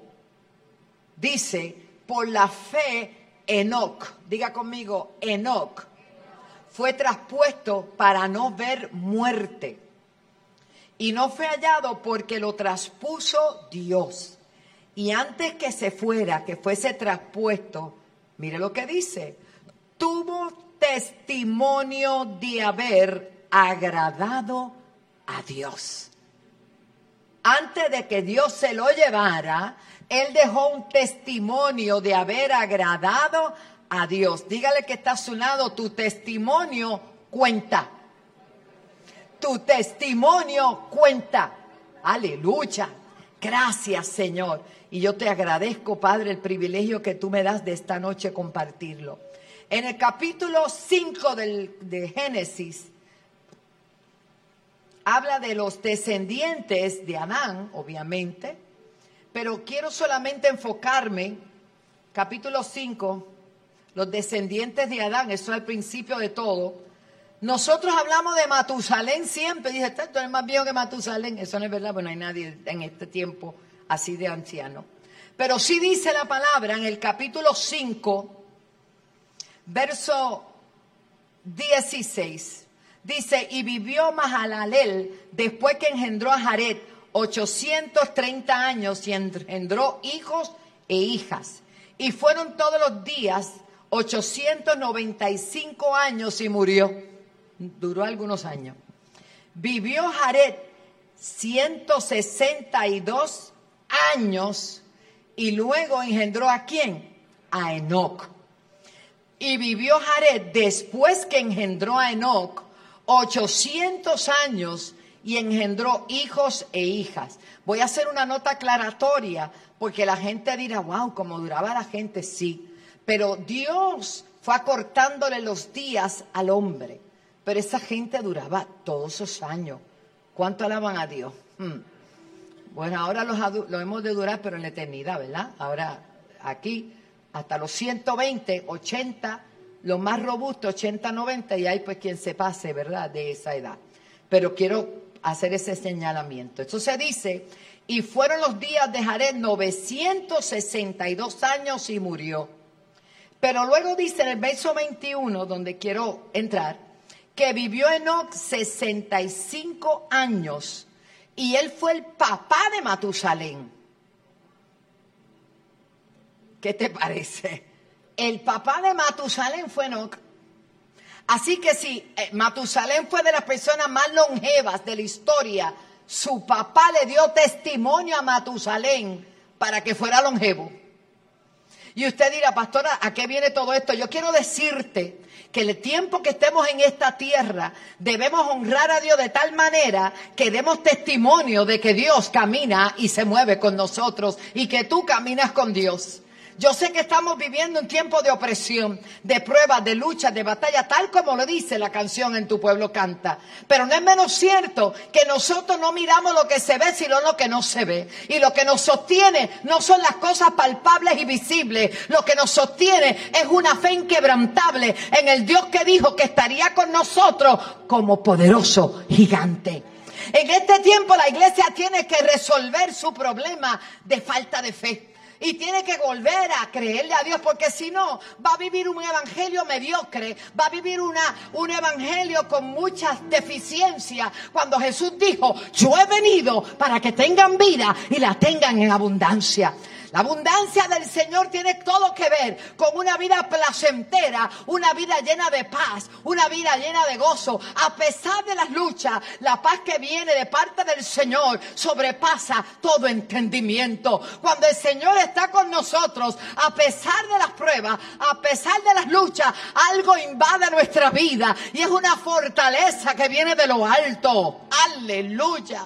dice, por la fe Enoc, diga conmigo, Enoc, fue traspuesto para no ver muerte. Y no fue hallado porque lo traspuso Dios. Y antes que se fuera, que fuese traspuesto, mire lo que dice, tuvo testimonio de haber agradado a Dios. Antes de que Dios se lo llevara, Él dejó un testimonio de haber agradado a Dios. Dígale que está a su lado, tu testimonio cuenta. Tu testimonio cuenta. Aleluya. Gracias, Señor. Y yo te agradezco, Padre, el privilegio que tú me das de esta noche compartirlo. En el capítulo 5 de Génesis, habla de los descendientes de Adán, obviamente, pero quiero solamente enfocarme, capítulo 5, los descendientes de Adán, eso es el principio de todo. Nosotros hablamos de Matusalén siempre, dice, tú eres más viejo que Matusalén, eso no es verdad, bueno, no hay nadie en este tiempo así de anciano. Pero sí dice la palabra en el capítulo 5, verso 16, dice, y vivió Mahalalel después que engendró a Jared 830 años y engendró hijos e hijas. Y fueron todos los días 895 años y murió. Duró algunos años. Vivió Jared 162 años y luego engendró ¿a quién? A Enoc. Y vivió Jared después que engendró a Enoc 800 años y engendró hijos e hijas. Voy a hacer una nota aclaratoria porque la gente dirá, wow, cómo duraba la gente, sí. Pero Dios fue acortándole los días al hombre. Pero esa gente duraba todos esos años. ¿Cuánto alaban a Dios? Bueno, ahora lo hemos de durar, pero en la eternidad, ¿verdad? Ahora aquí hasta los 120, 80, los más robustos, 80, 90, y hay pues quien se pase, ¿verdad? De esa edad. Pero quiero hacer ese señalamiento. Entonces dice, y fueron los días de Jared 962 años y murió. Pero luego dice en el verso 21, donde quiero entrar, que vivió Enoc 65 años y él fue el papá de Matusalén. ¿Qué te parece? El papá de Matusalén fue Enoc. Así que si Matusalén fue de las personas más longevas de la historia, su papá le dio testimonio a Matusalén para que fuera longevo. Y usted dirá, pastora, ¿a qué viene todo esto? Yo quiero decirte que el tiempo que estemos en esta tierra debemos honrar a Dios de tal manera que demos testimonio de que Dios camina y se mueve con nosotros y que tú caminas con Dios. Yo sé que estamos viviendo un tiempo de opresión, de pruebas, de luchas, de batalla, tal como lo dice la canción En tu pueblo canta. Pero no es menos cierto que nosotros no miramos lo que se ve, sino lo que no se ve. Y lo que nos sostiene no son las cosas palpables y visibles. Lo que nos sostiene es una fe inquebrantable en el Dios que dijo que estaría con nosotros como poderoso gigante. En este tiempo la iglesia tiene que resolver su problema de falta de fe. Y tiene que volver a creerle a Dios, porque si no, va a vivir un evangelio mediocre, va a vivir un evangelio con muchas deficiencias. Cuando Jesús dijo, yo he venido para que tengan vida y la tengan en abundancia. La abundancia del Señor tiene todo que ver con una vida placentera, una vida llena de paz, una vida llena de gozo. A pesar de las luchas, la paz que viene de parte del Señor sobrepasa todo entendimiento. Cuando el Señor está con nosotros, a pesar de las pruebas, a pesar de las luchas, algo invade nuestra vida y es una fortaleza que viene de lo alto. ¡Aleluya!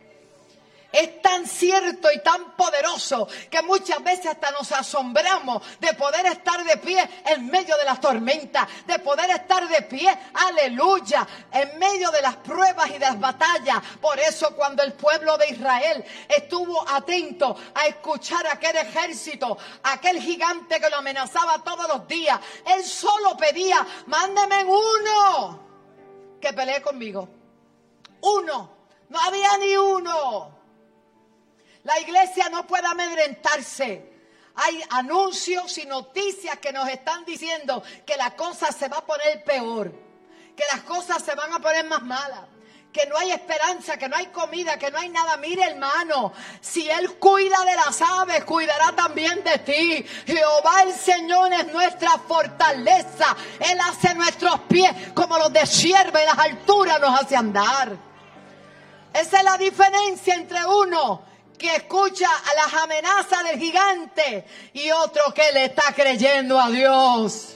Es tan cierto y tan poderoso que muchas veces hasta nos asombramos de poder estar de pie en medio de las tormentas, de poder estar de pie, aleluya, en medio de las pruebas y de las batallas. Por eso cuando el pueblo de Israel estuvo atento a escuchar a aquel ejército, aquel gigante que lo amenazaba todos los días, él solo pedía, mándeme uno que pelee conmigo. Uno, no había ni uno. La iglesia no puede amedrentarse. Hay anuncios y noticias que nos están diciendo que la cosa se va a poner peor, que las cosas se van a poner más malas, que no hay esperanza, que no hay comida, que no hay nada. Mire, hermano, si Él cuida de las aves, cuidará también de ti. Jehová el Señor es nuestra fortaleza. Él hace nuestros pies como los de sierva, y las alturas nos hace andar. Esa es la diferencia entre uno que escucha a las amenazas del gigante y otro que le está creyendo a Dios.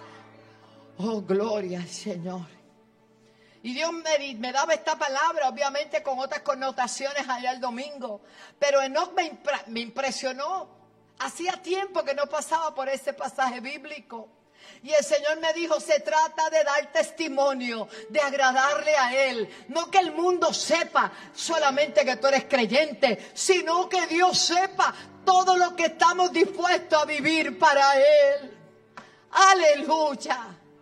Oh, gloria al Señor. Y Dios me daba esta palabra, obviamente con otras connotaciones allá el domingo. Pero Enoc me impresionó. Hacía tiempo que no pasaba por ese pasaje bíblico. Y el Señor me dijo, se trata de dar testimonio, de agradarle a Él. No que el mundo sepa solamente que tú eres creyente, sino que Dios sepa todo lo que estamos dispuestos a vivir para Él. Aleluya.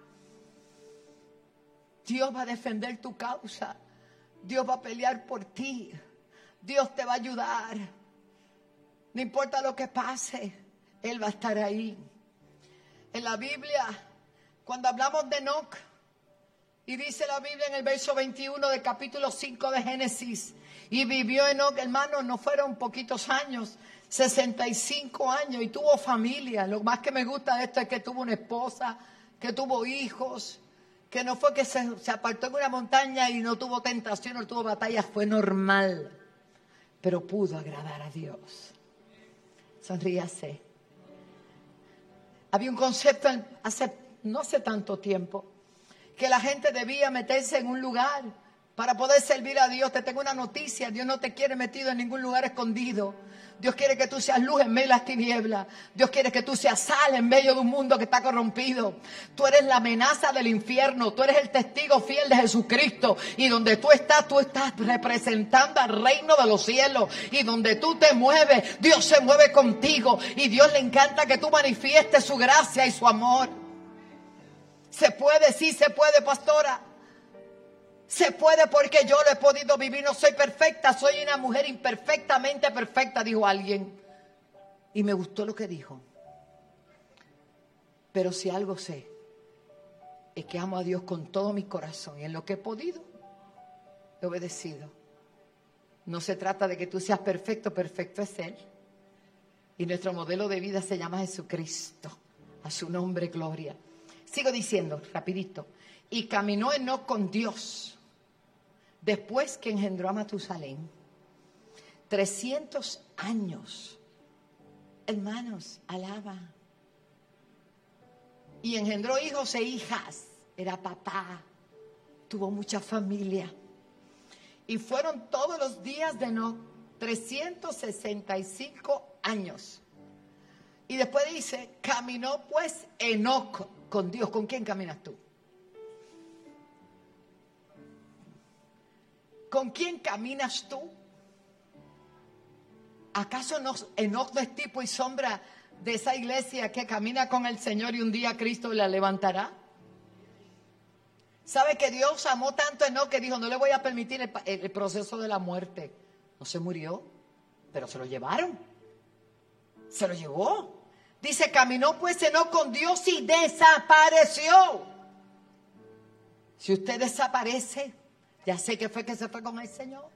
Dios va a defender tu causa. Dios va a pelear por ti. Dios te va a ayudar. No importa lo que pase, Él va a estar ahí. En la Biblia, cuando hablamos de Enoc, y dice la Biblia en el verso 21 del capítulo 5 de Génesis, y vivió Enoc, hermanos, no fueron poquitos años, 65 años, y tuvo familia. Lo más que me gusta de esto es que tuvo una esposa, que tuvo hijos, que no fue que se apartó en una montaña y no tuvo tentación, no tuvo batallas, fue normal, pero pudo agradar a Dios. Sonríase. Había un concepto no hace tanto tiempo que la gente debía meterse en un lugar para poder servir a Dios. Te tengo una noticia: Dios no te quiere metido en ningún lugar escondido. Dios quiere que tú seas luz en medio de las tinieblas. Dios quiere que tú seas sal en medio de un mundo que está corrompido. Tú eres la amenaza del infierno. Tú eres el testigo fiel de Jesucristo. Y donde tú estás representando al reino de los cielos. Y donde tú te mueves, Dios se mueve contigo. Y Dios le encanta que tú manifiestes su gracia y su amor. ¿Se puede? Sí, se puede, pastora. Se puede, porque yo lo he podido vivir. No soy perfecta, soy una mujer imperfectamente perfecta, dijo alguien. Y me gustó lo que dijo. Pero si algo sé, es que amo a Dios con todo mi corazón. Y en lo que he podido, he obedecido. No se trata de que tú seas perfecto, perfecto es Él. Y nuestro modelo de vida se llama Jesucristo. A su nombre, gloria. Sigo diciendo, rapidito. Y caminó Enoc con Dios después que engendró a Matusalén. 300 años. Hermanos, alaba. Y engendró hijos e hijas. Era papá. Tuvo mucha familia. Y fueron todos los días de Enoc 365 años. Y después dice, caminó pues Enoc con Dios. ¿Con quién caminas tú? ¿Con quién caminas tú? ¿Acaso Enoc no es tipo y sombra de esa iglesia que camina con el Señor y un día Cristo la levantará? ¿Sabe que Dios amó tanto a Enoc que dijo, no le voy a permitir el proceso de la muerte? No se murió, pero se lo llevaron. Se lo llevó. Dice, caminó pues Enoc con Dios y desapareció. Si usted desaparece, ya sé que fue que se fue con el Señor.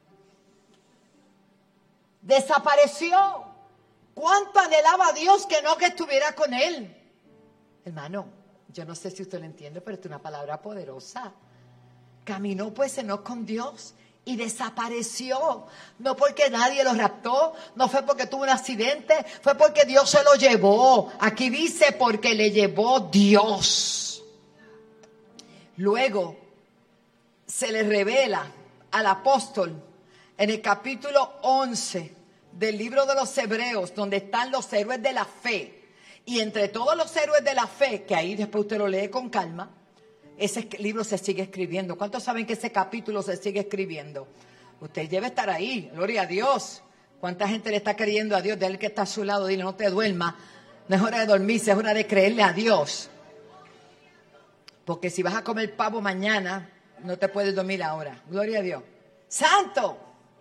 Desapareció. ¿Cuánto anhelaba Dios que Enoc estuviera con él? Hermano, yo no sé si usted lo entiende, pero es una palabra poderosa. Caminó pues Enoc con Dios y desapareció. No porque nadie lo raptó, no fue porque tuvo un accidente, fue porque Dios se lo llevó. Aquí dice porque le llevó Dios. Luego se le revela al apóstol en el capítulo 11 del libro de los Hebreos, donde están los héroes de la fe. Y entre todos los héroes de la fe, que ahí después usted lo lee con calma, ese libro se sigue escribiendo. ¿Cuántos saben que ese capítulo se sigue escribiendo? Usted debe estar ahí, gloria a Dios. ¿Cuánta gente le está creyendo a Dios? De él que está a su lado, dile, no te duermas. No es hora de dormirse, es hora de creerle a Dios. Porque si vas a comer pavo mañana, no te puedes dormir ahora. Gloria a Dios. ¡Santo!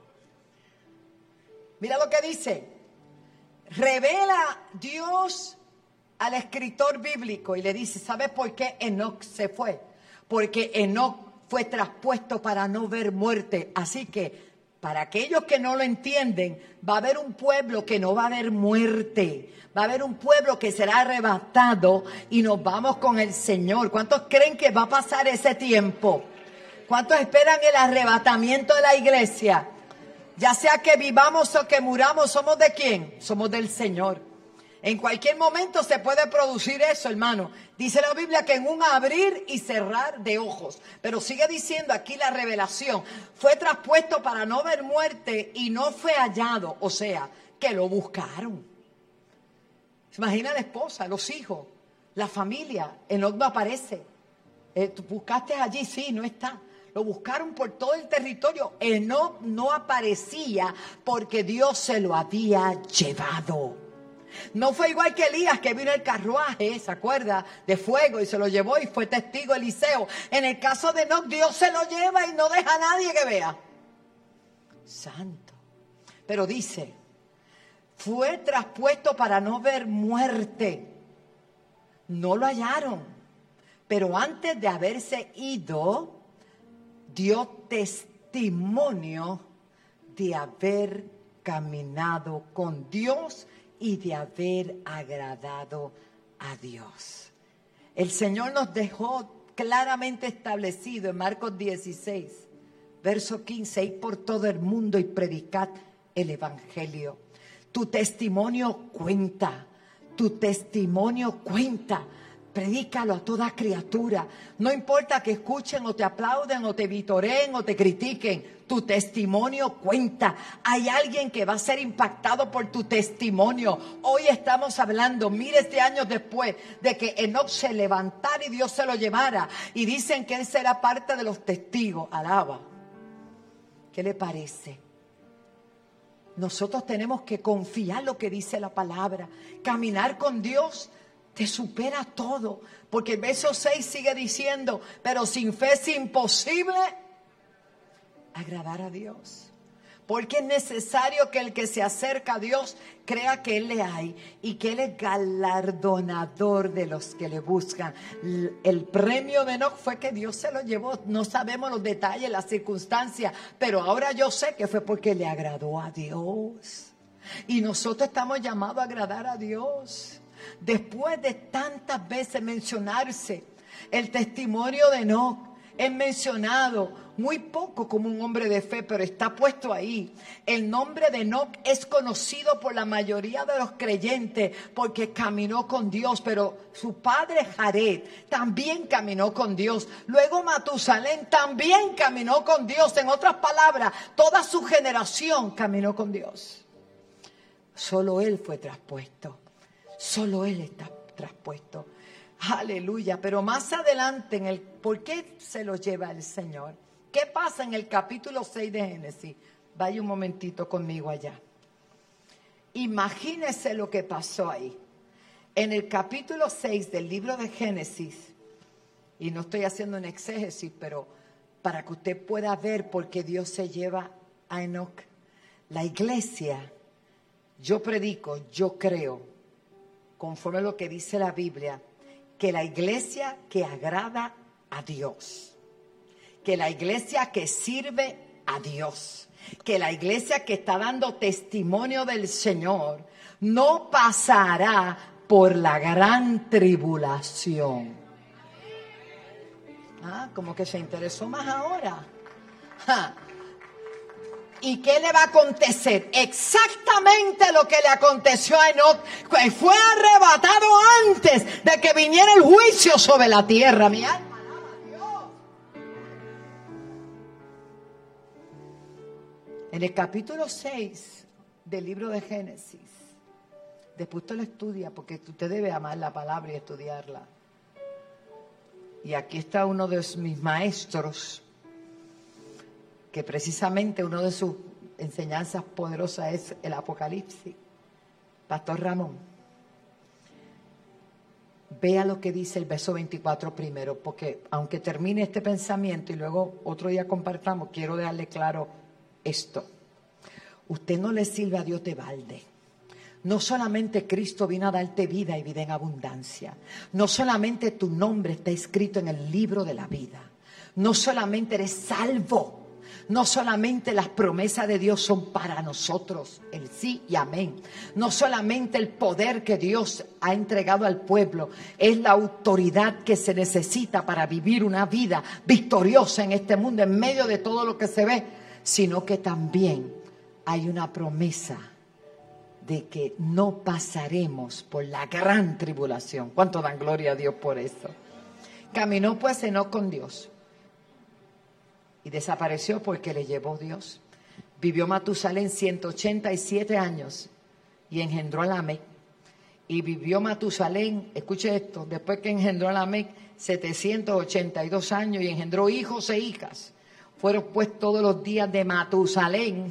Mira lo que dice. Revela Dios al escritor bíblico y le dice, ¿sabes por qué Enoc se fue? Porque Enoc fue traspuesto para no ver muerte. Así que, para aquellos que no lo entienden, va a haber un pueblo que no va a ver muerte. Va a haber un pueblo que será arrebatado y nos vamos con el Señor. ¿Cuántos creen que va a pasar ese tiempo? ¿Cuántos esperan el arrebatamiento de la iglesia? Ya sea que vivamos o que muramos, ¿somos de quién? Somos del Señor. En cualquier momento se puede producir eso, hermano. Dice la Biblia que en un abrir y cerrar de ojos. Pero sigue diciendo aquí la revelación. Fue traspuesto para no ver muerte y no fue hallado. O sea, que lo buscaron. ¿Se imagina la esposa, los hijos, la familia? Enoc no aparece. ¿Tú buscaste allí? Sí, no está. Lo buscaron por todo el territorio. Enoc no aparecía porque Dios se lo había llevado. No fue igual que Elías, que vino el carruaje, ¿se acuerda? De fuego y se lo llevó y fue testigo Eliseo. En el caso de Enoc, Dios se lo lleva y no deja a nadie que vea. Santo. Pero dice, fue traspuesto para no ver muerte. No lo hallaron. Pero antes de haberse ido, dio testimonio de haber caminado con Dios y de haber agradado a Dios. El Señor nos dejó claramente establecido en Marcos 16, verso 15, ir por todo el mundo y predicad el Evangelio. Tu testimonio cuenta, tu testimonio cuenta. Predícalo a toda criatura. No importa que escuchen o te aplauden o te vitoreen o te critiquen. Tu testimonio cuenta. Hay alguien que va a ser impactado por tu testimonio. Hoy estamos hablando miles de años después de que Enoc se levantara y Dios se lo llevara. Y dicen que él será parte de los testigos. Alaba. ¿Qué le parece? Nosotros tenemos que confiar lo que dice la palabra. Caminar con Dios te supera todo, porque el verso 6 sigue diciendo, pero sin fe es imposible agradar a Dios. Porque es necesario que el que se acerca a Dios crea que Él le hay y que Él es galardonador de los que le buscan. El premio de Enoc fue que Dios se lo llevó. No sabemos los detalles, las circunstancias, pero ahora yo sé que fue porque le agradó a Dios. Y nosotros estamos llamados a agradar a Dios. Después de tantas veces mencionarse el testimonio de Enoc, es mencionado muy poco como un hombre de fe, pero está puesto ahí. El nombre de Enoc es conocido por la mayoría de los creyentes porque caminó con Dios, pero su padre Jared también caminó con Dios. Luego Matusalén también caminó con Dios. En otras palabras, toda su generación caminó con Dios. Solo él fue traspuesto. Solo él está traspuesto. Aleluya. Pero más adelante, ¿por qué se lo lleva el Señor? ¿Qué pasa en el capítulo 6 de Génesis? Vaya un momentito conmigo allá. Imagínese lo que pasó ahí. En el capítulo 6 del libro de Génesis, y no estoy haciendo un exégesis, pero para que usted pueda ver por qué Dios se lleva a Enoc. La iglesia, yo predico, yo creo, conforme a lo que dice la Biblia, que la iglesia que agrada a Dios, que la iglesia que sirve a Dios, que la iglesia que está dando testimonio del Señor, no pasará por la gran tribulación. Como que se interesó más ahora. ¿Y qué le va a acontecer? Exactamente lo que le aconteció a Enoc. Fue arrebatado antes de que viniera el juicio sobre la tierra. Mi alma alaba a Dios. En el capítulo 6 del libro de Génesis, después usted lo estudia, porque usted debe amar la palabra y estudiarla. Y aquí está uno de mis maestros, que precisamente una de sus enseñanzas poderosas es el Apocalipsis. Pastor Ramón, vea lo que dice el verso 24 primero, porque aunque termine este pensamiento y luego otro día compartamos, quiero dejarle claro esto. Usted no le sirve a Dios de balde. No solamente Cristo vino a darte vida y vida en abundancia. No solamente tu nombre está escrito en el libro de la vida. No solamente eres salvo. No solamente las promesas de Dios son para nosotros, el sí y amén. No solamente el poder que Dios ha entregado al pueblo, es la autoridad que se necesita para vivir una vida victoriosa en este mundo, en medio de todo lo que se ve, sino que también hay una promesa de que no pasaremos por la gran tribulación. ¿Cuánto dan gloria a Dios por eso? Caminó pues Enoc con Dios. Y desapareció porque le llevó Dios. Vivió Matusalén 187 años y engendró a Lamec. Y vivió Matusalén, escuche esto, después que engendró a Lamec, 782 años y engendró hijos e hijas. Fueron pues todos los días de Matusalén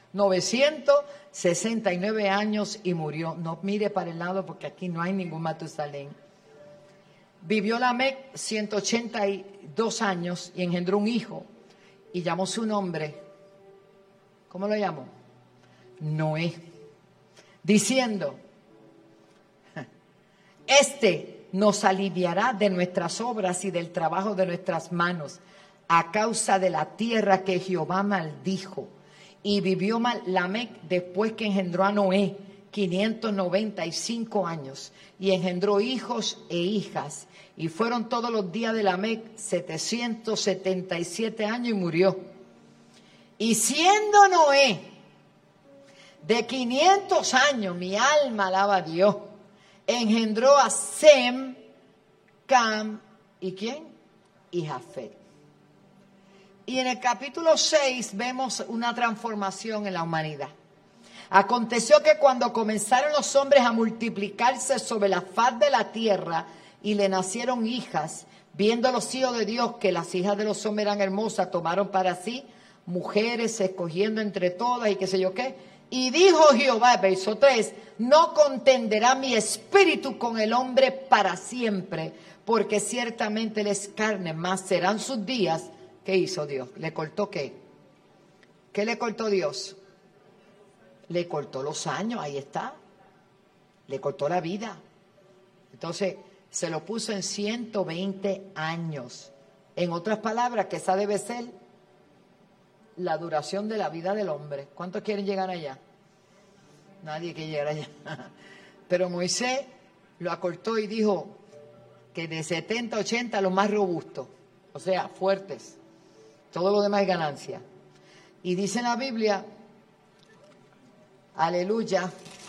969 años y murió. No mire para el lado porque aquí no hay ningún Matusalén. Vivió Lamec 182 años y engendró un hijo. Y llamó su nombre, ¿cómo lo llamó? Noé. Diciendo, este nos aliviará de nuestras obras y del trabajo de nuestras manos, a causa de la tierra que Jehová maldijo. Y vivió Lamec después que engendró a Noé 595 años y engendró hijos e hijas. Y fueron todos los días de Lamec 777 años y murió. Y siendo Noé de 500 años, mi alma alaba a Dios, engendró a Sem, Cam, ¿y quién? Y Jafet. Y en el capítulo 6 vemos una transformación en la humanidad. Aconteció que cuando comenzaron los hombres a multiplicarse sobre la faz de la tierra y le nacieron hijas, viendo los hijos de Dios que las hijas de los hombres eran hermosas, tomaron para sí mujeres, escogiendo entre todas y qué sé yo qué. Y dijo Jehová, verso 3, no contenderá mi espíritu con el hombre para siempre, porque ciertamente él es carne, mas serán sus días. ¿Qué hizo Dios? ¿Le cortó qué? ¿Qué le cortó Dios? Le cortó los años, ahí está. Le cortó la vida. Entonces, se lo puso en 120 años. En otras palabras, que esa debe ser la duración de la vida del hombre. ¿Cuántos quieren llegar allá? Nadie quiere llegar allá. Pero Moisés lo acortó y dijo que de 70 a 80 los más robustos, o sea, fuertes. Todo lo demás es ganancia. Y dice en la Biblia, aleluya,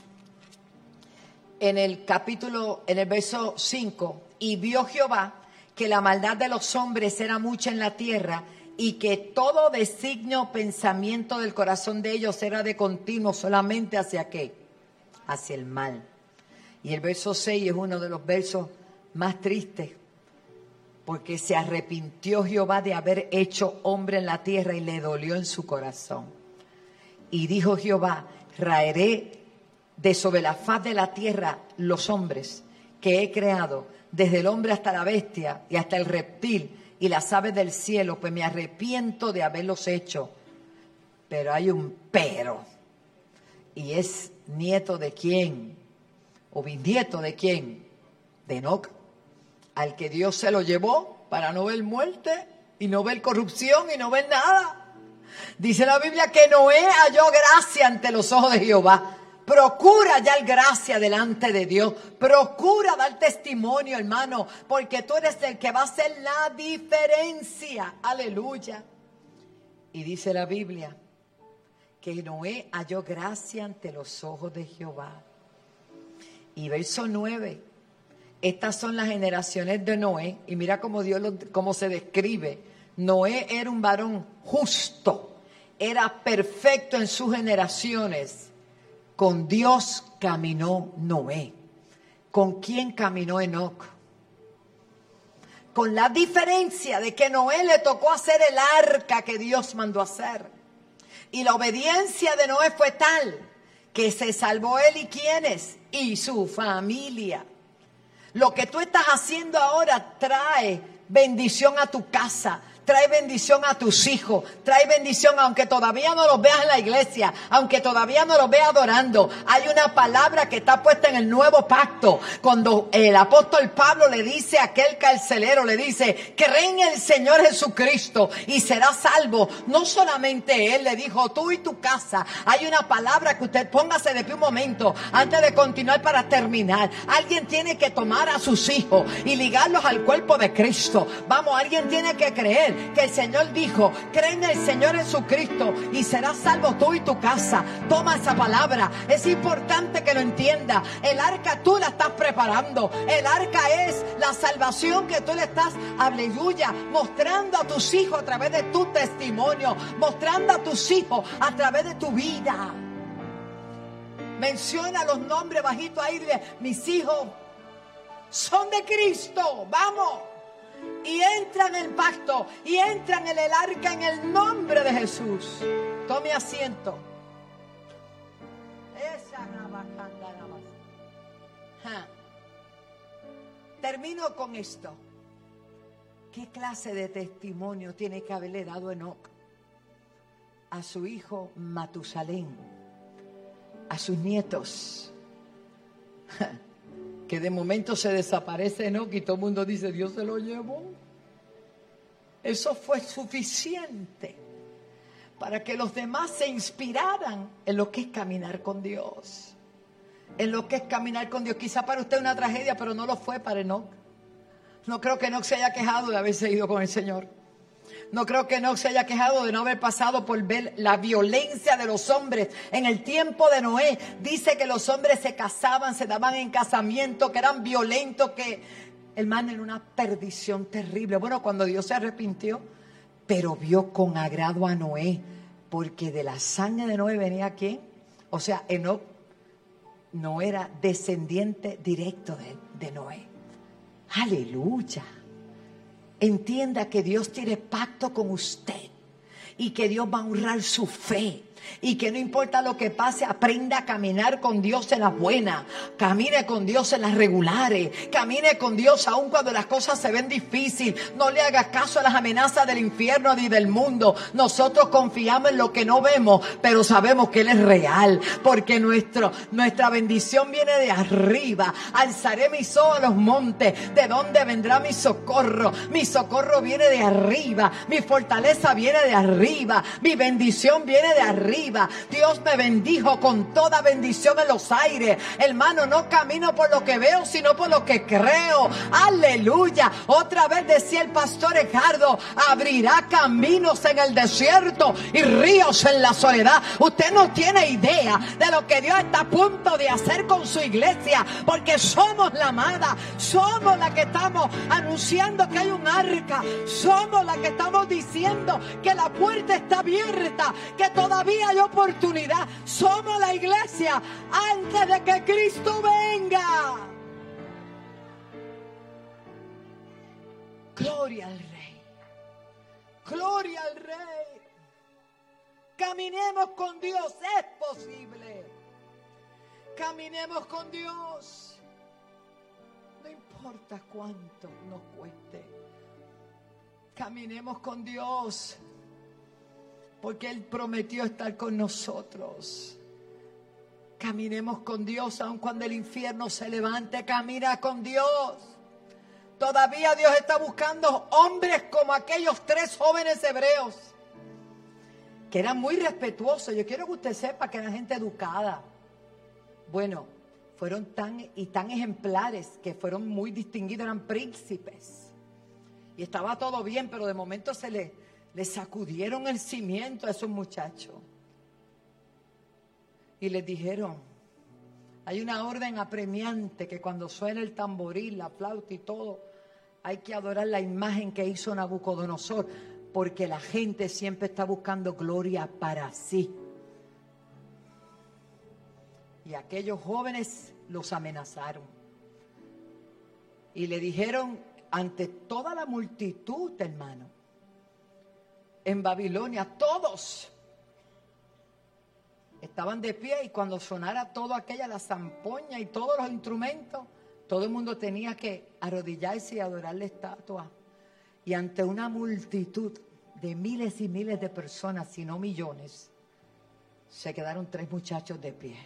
en el verso 5, y vio Jehová que la maldad de los hombres era mucha en la tierra, y que todo designio, pensamiento del corazón de ellos era de continuo solamente hacia ¿qué? Hacia el mal. Y el verso 6 es uno de los versos más tristes, porque se arrepintió Jehová de haber hecho hombre en la tierra y le dolió en su corazón. Y dijo Jehová, raeré de sobre la faz de la tierra los hombres que he creado, desde el hombre hasta la bestia y hasta el reptil y las aves del cielo, pues me arrepiento de haberlos hecho. Pero hay un pero, y es nieto de quién, o bisnieto de quién, de Enoc, al que Dios se lo llevó para no ver muerte y no ver corrupción y no ver nada. Dice la Biblia que Noé halló gracia ante los ojos de Jehová. Procura hallar gracia delante de Dios. Procura dar testimonio, hermano, porque tú eres el que va a hacer la diferencia. Aleluya. Y dice la Biblia que Noé halló gracia ante los ojos de Jehová. Y verso 9. Estas son las generaciones de Noé. Y mira cómo se describe. Noé era un varón justo. Era perfecto en sus generaciones. Con Dios caminó Noé. ¿Con quién caminó Enoc? Con la diferencia de que Noé le tocó hacer el arca que Dios mandó hacer. Y la obediencia de Noé fue tal que se salvó él y ¿quiénes? Y su familia. Lo que tú estás haciendo ahora trae bendición a tu casa. Trae bendición a tus hijos, trae bendición aunque todavía no los veas en la iglesia, aunque todavía no los veas adorando. Hay una palabra que está puesta en el nuevo pacto. Cuando el apóstol Pablo le dice a aquel carcelero, le dice, cree en el Señor Jesucristo y serás salvo. No solamente él, le dijo, tú y tu casa. Hay una palabra que usted, póngase de pie un momento, antes de continuar para terminar. Alguien tiene que tomar a sus hijos y ligarlos al cuerpo de Cristo. Vamos, alguien tiene que creer que el Señor dijo, cree en el Señor Jesucristo y serás salvo tú y tu casa. Toma esa palabra, es importante que lo entienda. El arca tú la estás preparando. El arca es la salvación que tú le estás, aleluya, mostrando a tus hijos a través de tu testimonio, mostrando a tus hijos a través de tu vida. Menciona los nombres bajito ahí de mis hijos son de Cristo, vamos. Y entran en el pacto, y entran en el arca en el nombre de Jesús. Tome asiento. Termino con esto. ¿Qué clase de testimonio tiene que haberle dado Enoc a su hijo Matusalén, a sus nietos? Que de momento se desaparece Enoc y todo el mundo dice, Dios se lo llevó. Eso fue suficiente para que los demás se inspiraran en lo que es caminar con Dios. En lo que es caminar con Dios. Quizá para usted una tragedia, pero no lo fue para Enoc. No creo que Enoc se haya quejado de haberse ido con el Señor. No creo que Enoc se haya quejado de no haber pasado por ver la violencia de los hombres. En el tiempo de Noé dice que los hombres se casaban, se daban en casamiento, que eran violentos, que hermano, era una perdición terrible. Bueno, cuando Dios se arrepintió, pero vio con agrado a Noé, porque de la sangre de Noé venía ¿quién? O sea, Enoc no era descendiente directo de Noé. Aleluya. Entienda que Dios tiene pacto con usted y que Dios va a honrar su fe Y que no importa lo que pase, aprenda a caminar con Dios en las buenas, camine con Dios en las regulares, camine con Dios aun cuando las cosas se ven difíciles. No le hagas caso a las amenazas del infierno ni del mundo. Nosotros confiamos en lo que no vemos, pero sabemos que Él es real, porque nuestra bendición viene de arriba. Alzaré mis ojos a los montes, ¿de dónde vendrá mi socorro? Mi socorro viene de arriba, mi fortaleza viene de arriba, mi bendición viene de arriba. Dios me bendijo con toda bendición en los aires. Hermano, no camino por lo que veo, sino por lo que creo. Aleluya. Otra vez decía el pastor Ejardo, abrirá caminos en el desierto y ríos en la soledad. Usted no tiene idea de lo que Dios está a punto de hacer con su iglesia, porque somos la amada, somos la que estamos anunciando que hay un arca, somos la que estamos diciendo que la puerta está abierta, que todavía hay oportunidad. Somos la iglesia antes de que Cristo venga. Gloria al Rey, gloria al Rey. Caminemos con Dios, es posible. Caminemos con Dios. No importa cuánto nos cueste. Caminemos con Dios, porque Él prometió estar con nosotros. Caminemos con Dios, aun cuando el infierno se levante. Camina con Dios. Todavía Dios está buscando hombres como aquellos 3 jóvenes hebreos, que eran muy respetuosos. Yo quiero que usted sepa que eran gente educada. Bueno, fueron tan ejemplares que fueron muy distinguidos, eran príncipes. Y estaba todo bien, pero de momento se le sacudieron el cimiento a esos muchachos. Y les dijeron, hay una orden apremiante que cuando suena el tamboril, la flauta y todo, hay que adorar la imagen que hizo Nabucodonosor, porque la gente siempre está buscando gloria para sí. Y aquellos jóvenes los amenazaron. Y le dijeron ante toda la multitud, hermano, en Babilonia, todos estaban de pie, y cuando sonara todo aquella, la zampoña y todos los instrumentos, todo el mundo tenía que arrodillarse y adorar la estatua. Y ante una multitud de miles y miles de personas, si no millones, se quedaron 3 muchachos de pie.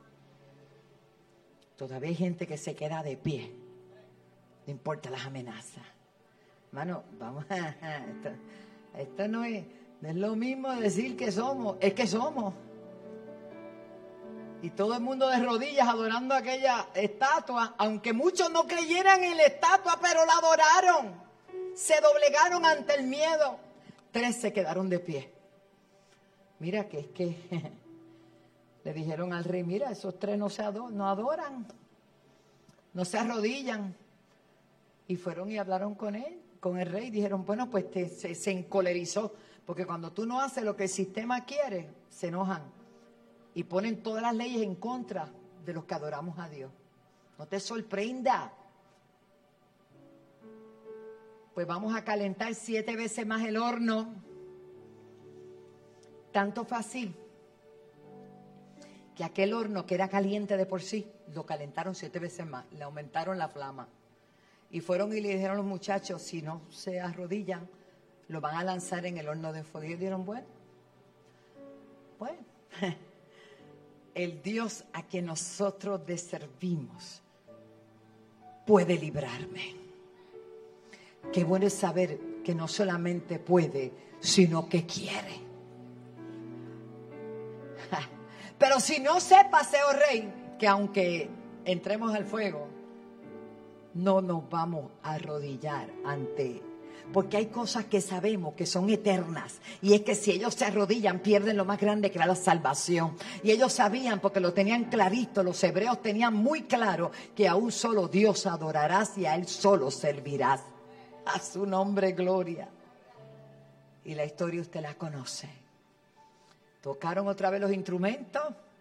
Todavía hay gente que se queda de pie, no importa las amenazas. Hermano, vamos a... Esto no es lo mismo decir que somos, es que somos. Y todo el mundo de rodillas adorando aquella estatua, aunque muchos no creyeran en la estatua, pero la adoraron. Se doblegaron ante el miedo. 3 se quedaron de pie. Mira que es que le dijeron al rey, mira, esos 3 no adoran, no se arrodillan. Y fueron y hablaron con él, con el rey. Dijeron, bueno, pues se encolerizó, porque cuando tú no haces lo que el sistema quiere, se enojan y ponen todas las leyes en contra de los que adoramos a Dios. No te sorprenda. Pues vamos a calentar 7 veces más el horno. Tanto fácil que aquel horno que era caliente de por sí, lo calentaron 7 veces más, le aumentaron la flama. Y fueron y le dijeron a los muchachos, si no se arrodillan, lo van a lanzar en el horno de fuego. Y ellos dijeron, bueno, el Dios a quien nosotros le servimos puede librarme. Qué bueno es saber que no solamente puede, sino que quiere. Pero si no sepas, oh rey, que aunque entremos al fuego, no nos vamos a arrodillar ante, porque hay cosas que sabemos que son eternas, y es que si ellos se arrodillan pierden lo más grande que era la salvación. Y ellos sabían, porque lo tenían clarito, los hebreos tenían muy claro que a un solo Dios adorarás y a Él solo servirás. A su nombre gloria. Y la historia usted la conoce. Tocaron otra vez los instrumentos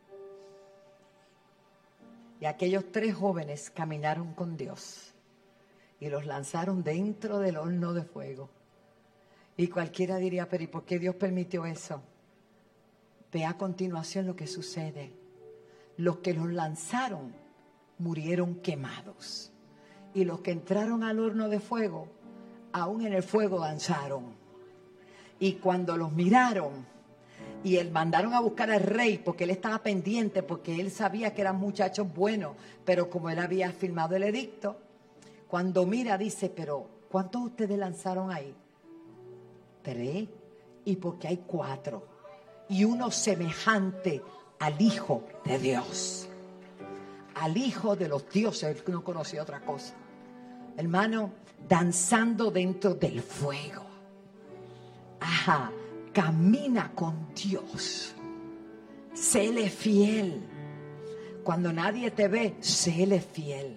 y aquellos 3 jóvenes caminaron con Dios y los lanzaron dentro del horno de fuego. Y cualquiera diría, pero ¿y por qué Dios permitió eso? Ve a continuación lo que sucede. Los que los lanzaron murieron quemados. Y los que entraron al horno de fuego, aún en el fuego danzaron. Y cuando los miraron, y él mandaron a buscar al rey, porque él estaba pendiente, porque él sabía que eran muchachos buenos, pero como él había firmado el edicto, cuando mira dice, pero ¿cuántos de ustedes lanzaron ahí? 3, y porque hay 4, y uno semejante al Hijo de Dios, al Hijo de los dioses, él no conocía otra cosa, hermano, danzando dentro del fuego. Ajá, camina con Dios, séle fiel. Cuando nadie te ve, séle fiel.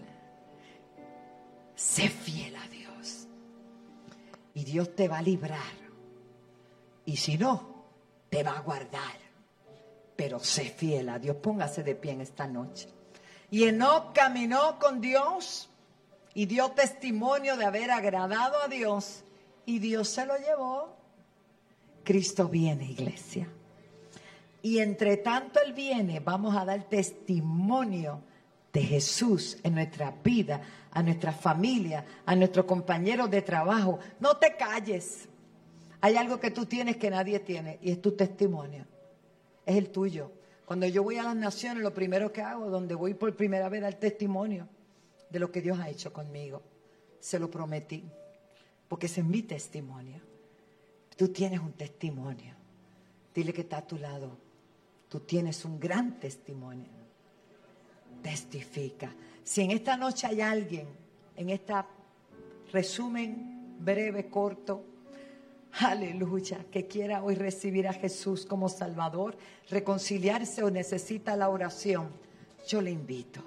Sé fiel a Dios. Y Dios te va a librar. Y si no, te va a guardar. Pero sé fiel a Dios. Póngase de pie en esta noche. Y Enoc caminó con Dios y dio testimonio de haber agradado a Dios. Y Dios se lo llevó. Cristo viene, iglesia. Y entre tanto Él viene, vamos a dar testimonio de Jesús en nuestra vida, a nuestra familia, a nuestros compañeros de trabajo. No te calles. Hay algo que tú tienes que nadie tiene y es tu testimonio. Es el tuyo. Cuando yo voy a las naciones, lo primero que hago, donde voy por primera vez, dar testimonio de lo que Dios ha hecho conmigo. Se lo prometí, porque ese es mi testimonio. Tú tienes un testimonio. Dile que está a tu lado. Tú tienes un gran testimonio. Testifica. Si en esta noche hay alguien, en esta resumen breve, corto, aleluya, que quiera hoy recibir a Jesús como Salvador, reconciliarse o necesita la oración, yo le invito.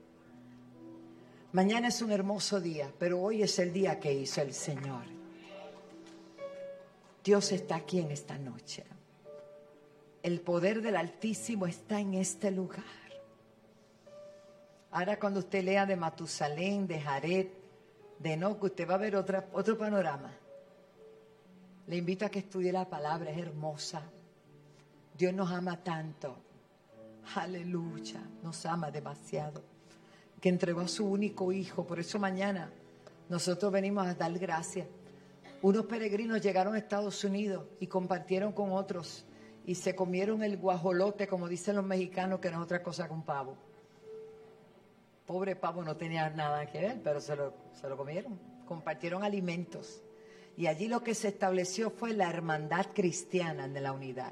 Mañana es un hermoso día, pero hoy es el día que hizo el Señor. Dios está aquí en esta noche. El poder del Altísimo está en este lugar. Ahora cuando usted lea de Matusalén, de Jared, de Enoc, usted va a ver otro panorama. Le invito a que estudie la palabra, es hermosa. Dios nos ama tanto. Aleluya, nos ama demasiado. Que entregó a su único hijo. Por eso mañana nosotros venimos a dar gracias. Unos peregrinos llegaron a Estados Unidos y compartieron con otros y se comieron el guajolote, como dicen los mexicanos, que no es otra cosa que un pavo. Pobre pavo, no tenía nada que ver, pero se lo comieron. Compartieron alimentos. Y allí lo que se estableció fue la hermandad cristiana de la unidad.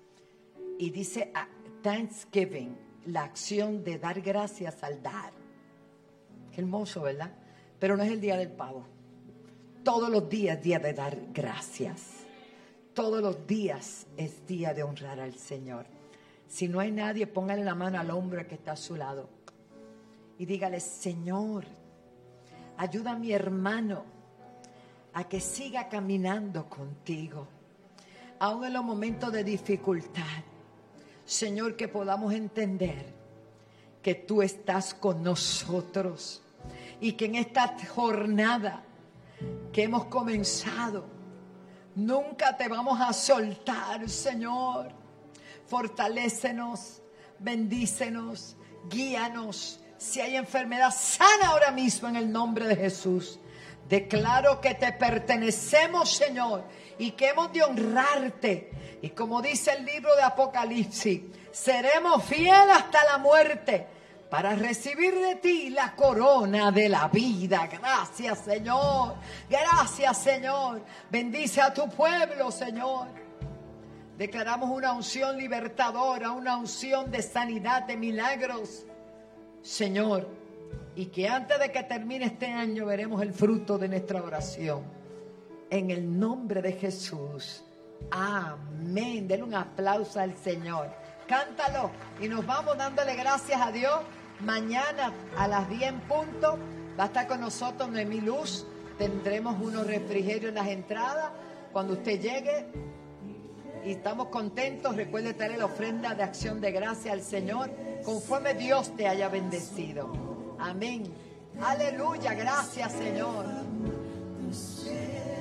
Y dice Thanksgiving, la acción de dar gracias al dar. Qué hermoso, ¿verdad? Pero no es el día del pavo. Todos los días es día de dar gracias. Todos los días es día de honrar al Señor. Si no hay nadie, póngale la mano al hombre que está a su lado. Y dígale, Señor, ayuda a mi hermano a que siga caminando contigo. Aún en los momentos de dificultad. Señor, que podamos entender que tú estás con nosotros. Y que en esta jornada que hemos comenzado, nunca te vamos a soltar, Señor. Fortalécenos, bendícenos, guíanos. Si hay enfermedad, sana ahora mismo en el nombre de Jesús. Declaro que te pertenecemos, Señor, y que hemos de honrarte. Y como dice el libro de Apocalipsis, seremos fieles hasta la muerte para recibir de ti la corona de la vida. Gracias, Señor. Gracias, Señor. Bendice a tu pueblo, Señor. Declaramos una unción libertadora, una unción de sanidad, de milagros, Señor. Y que antes de que termine este año veremos el fruto de nuestra oración. En el nombre de Jesús. Amén. Denle un aplauso al Señor. Cántalo. Y nos vamos dándole gracias a Dios. Mañana a las 10 en punto va a estar con nosotros Noemí Luz. Tendremos unos refrigerios en las entradas. Cuando usted llegue y estamos contentos, recuerde traer la ofrenda de acción de gracia al Señor conforme Dios te haya bendecido. Amén. Aleluya. Gracias, Señor.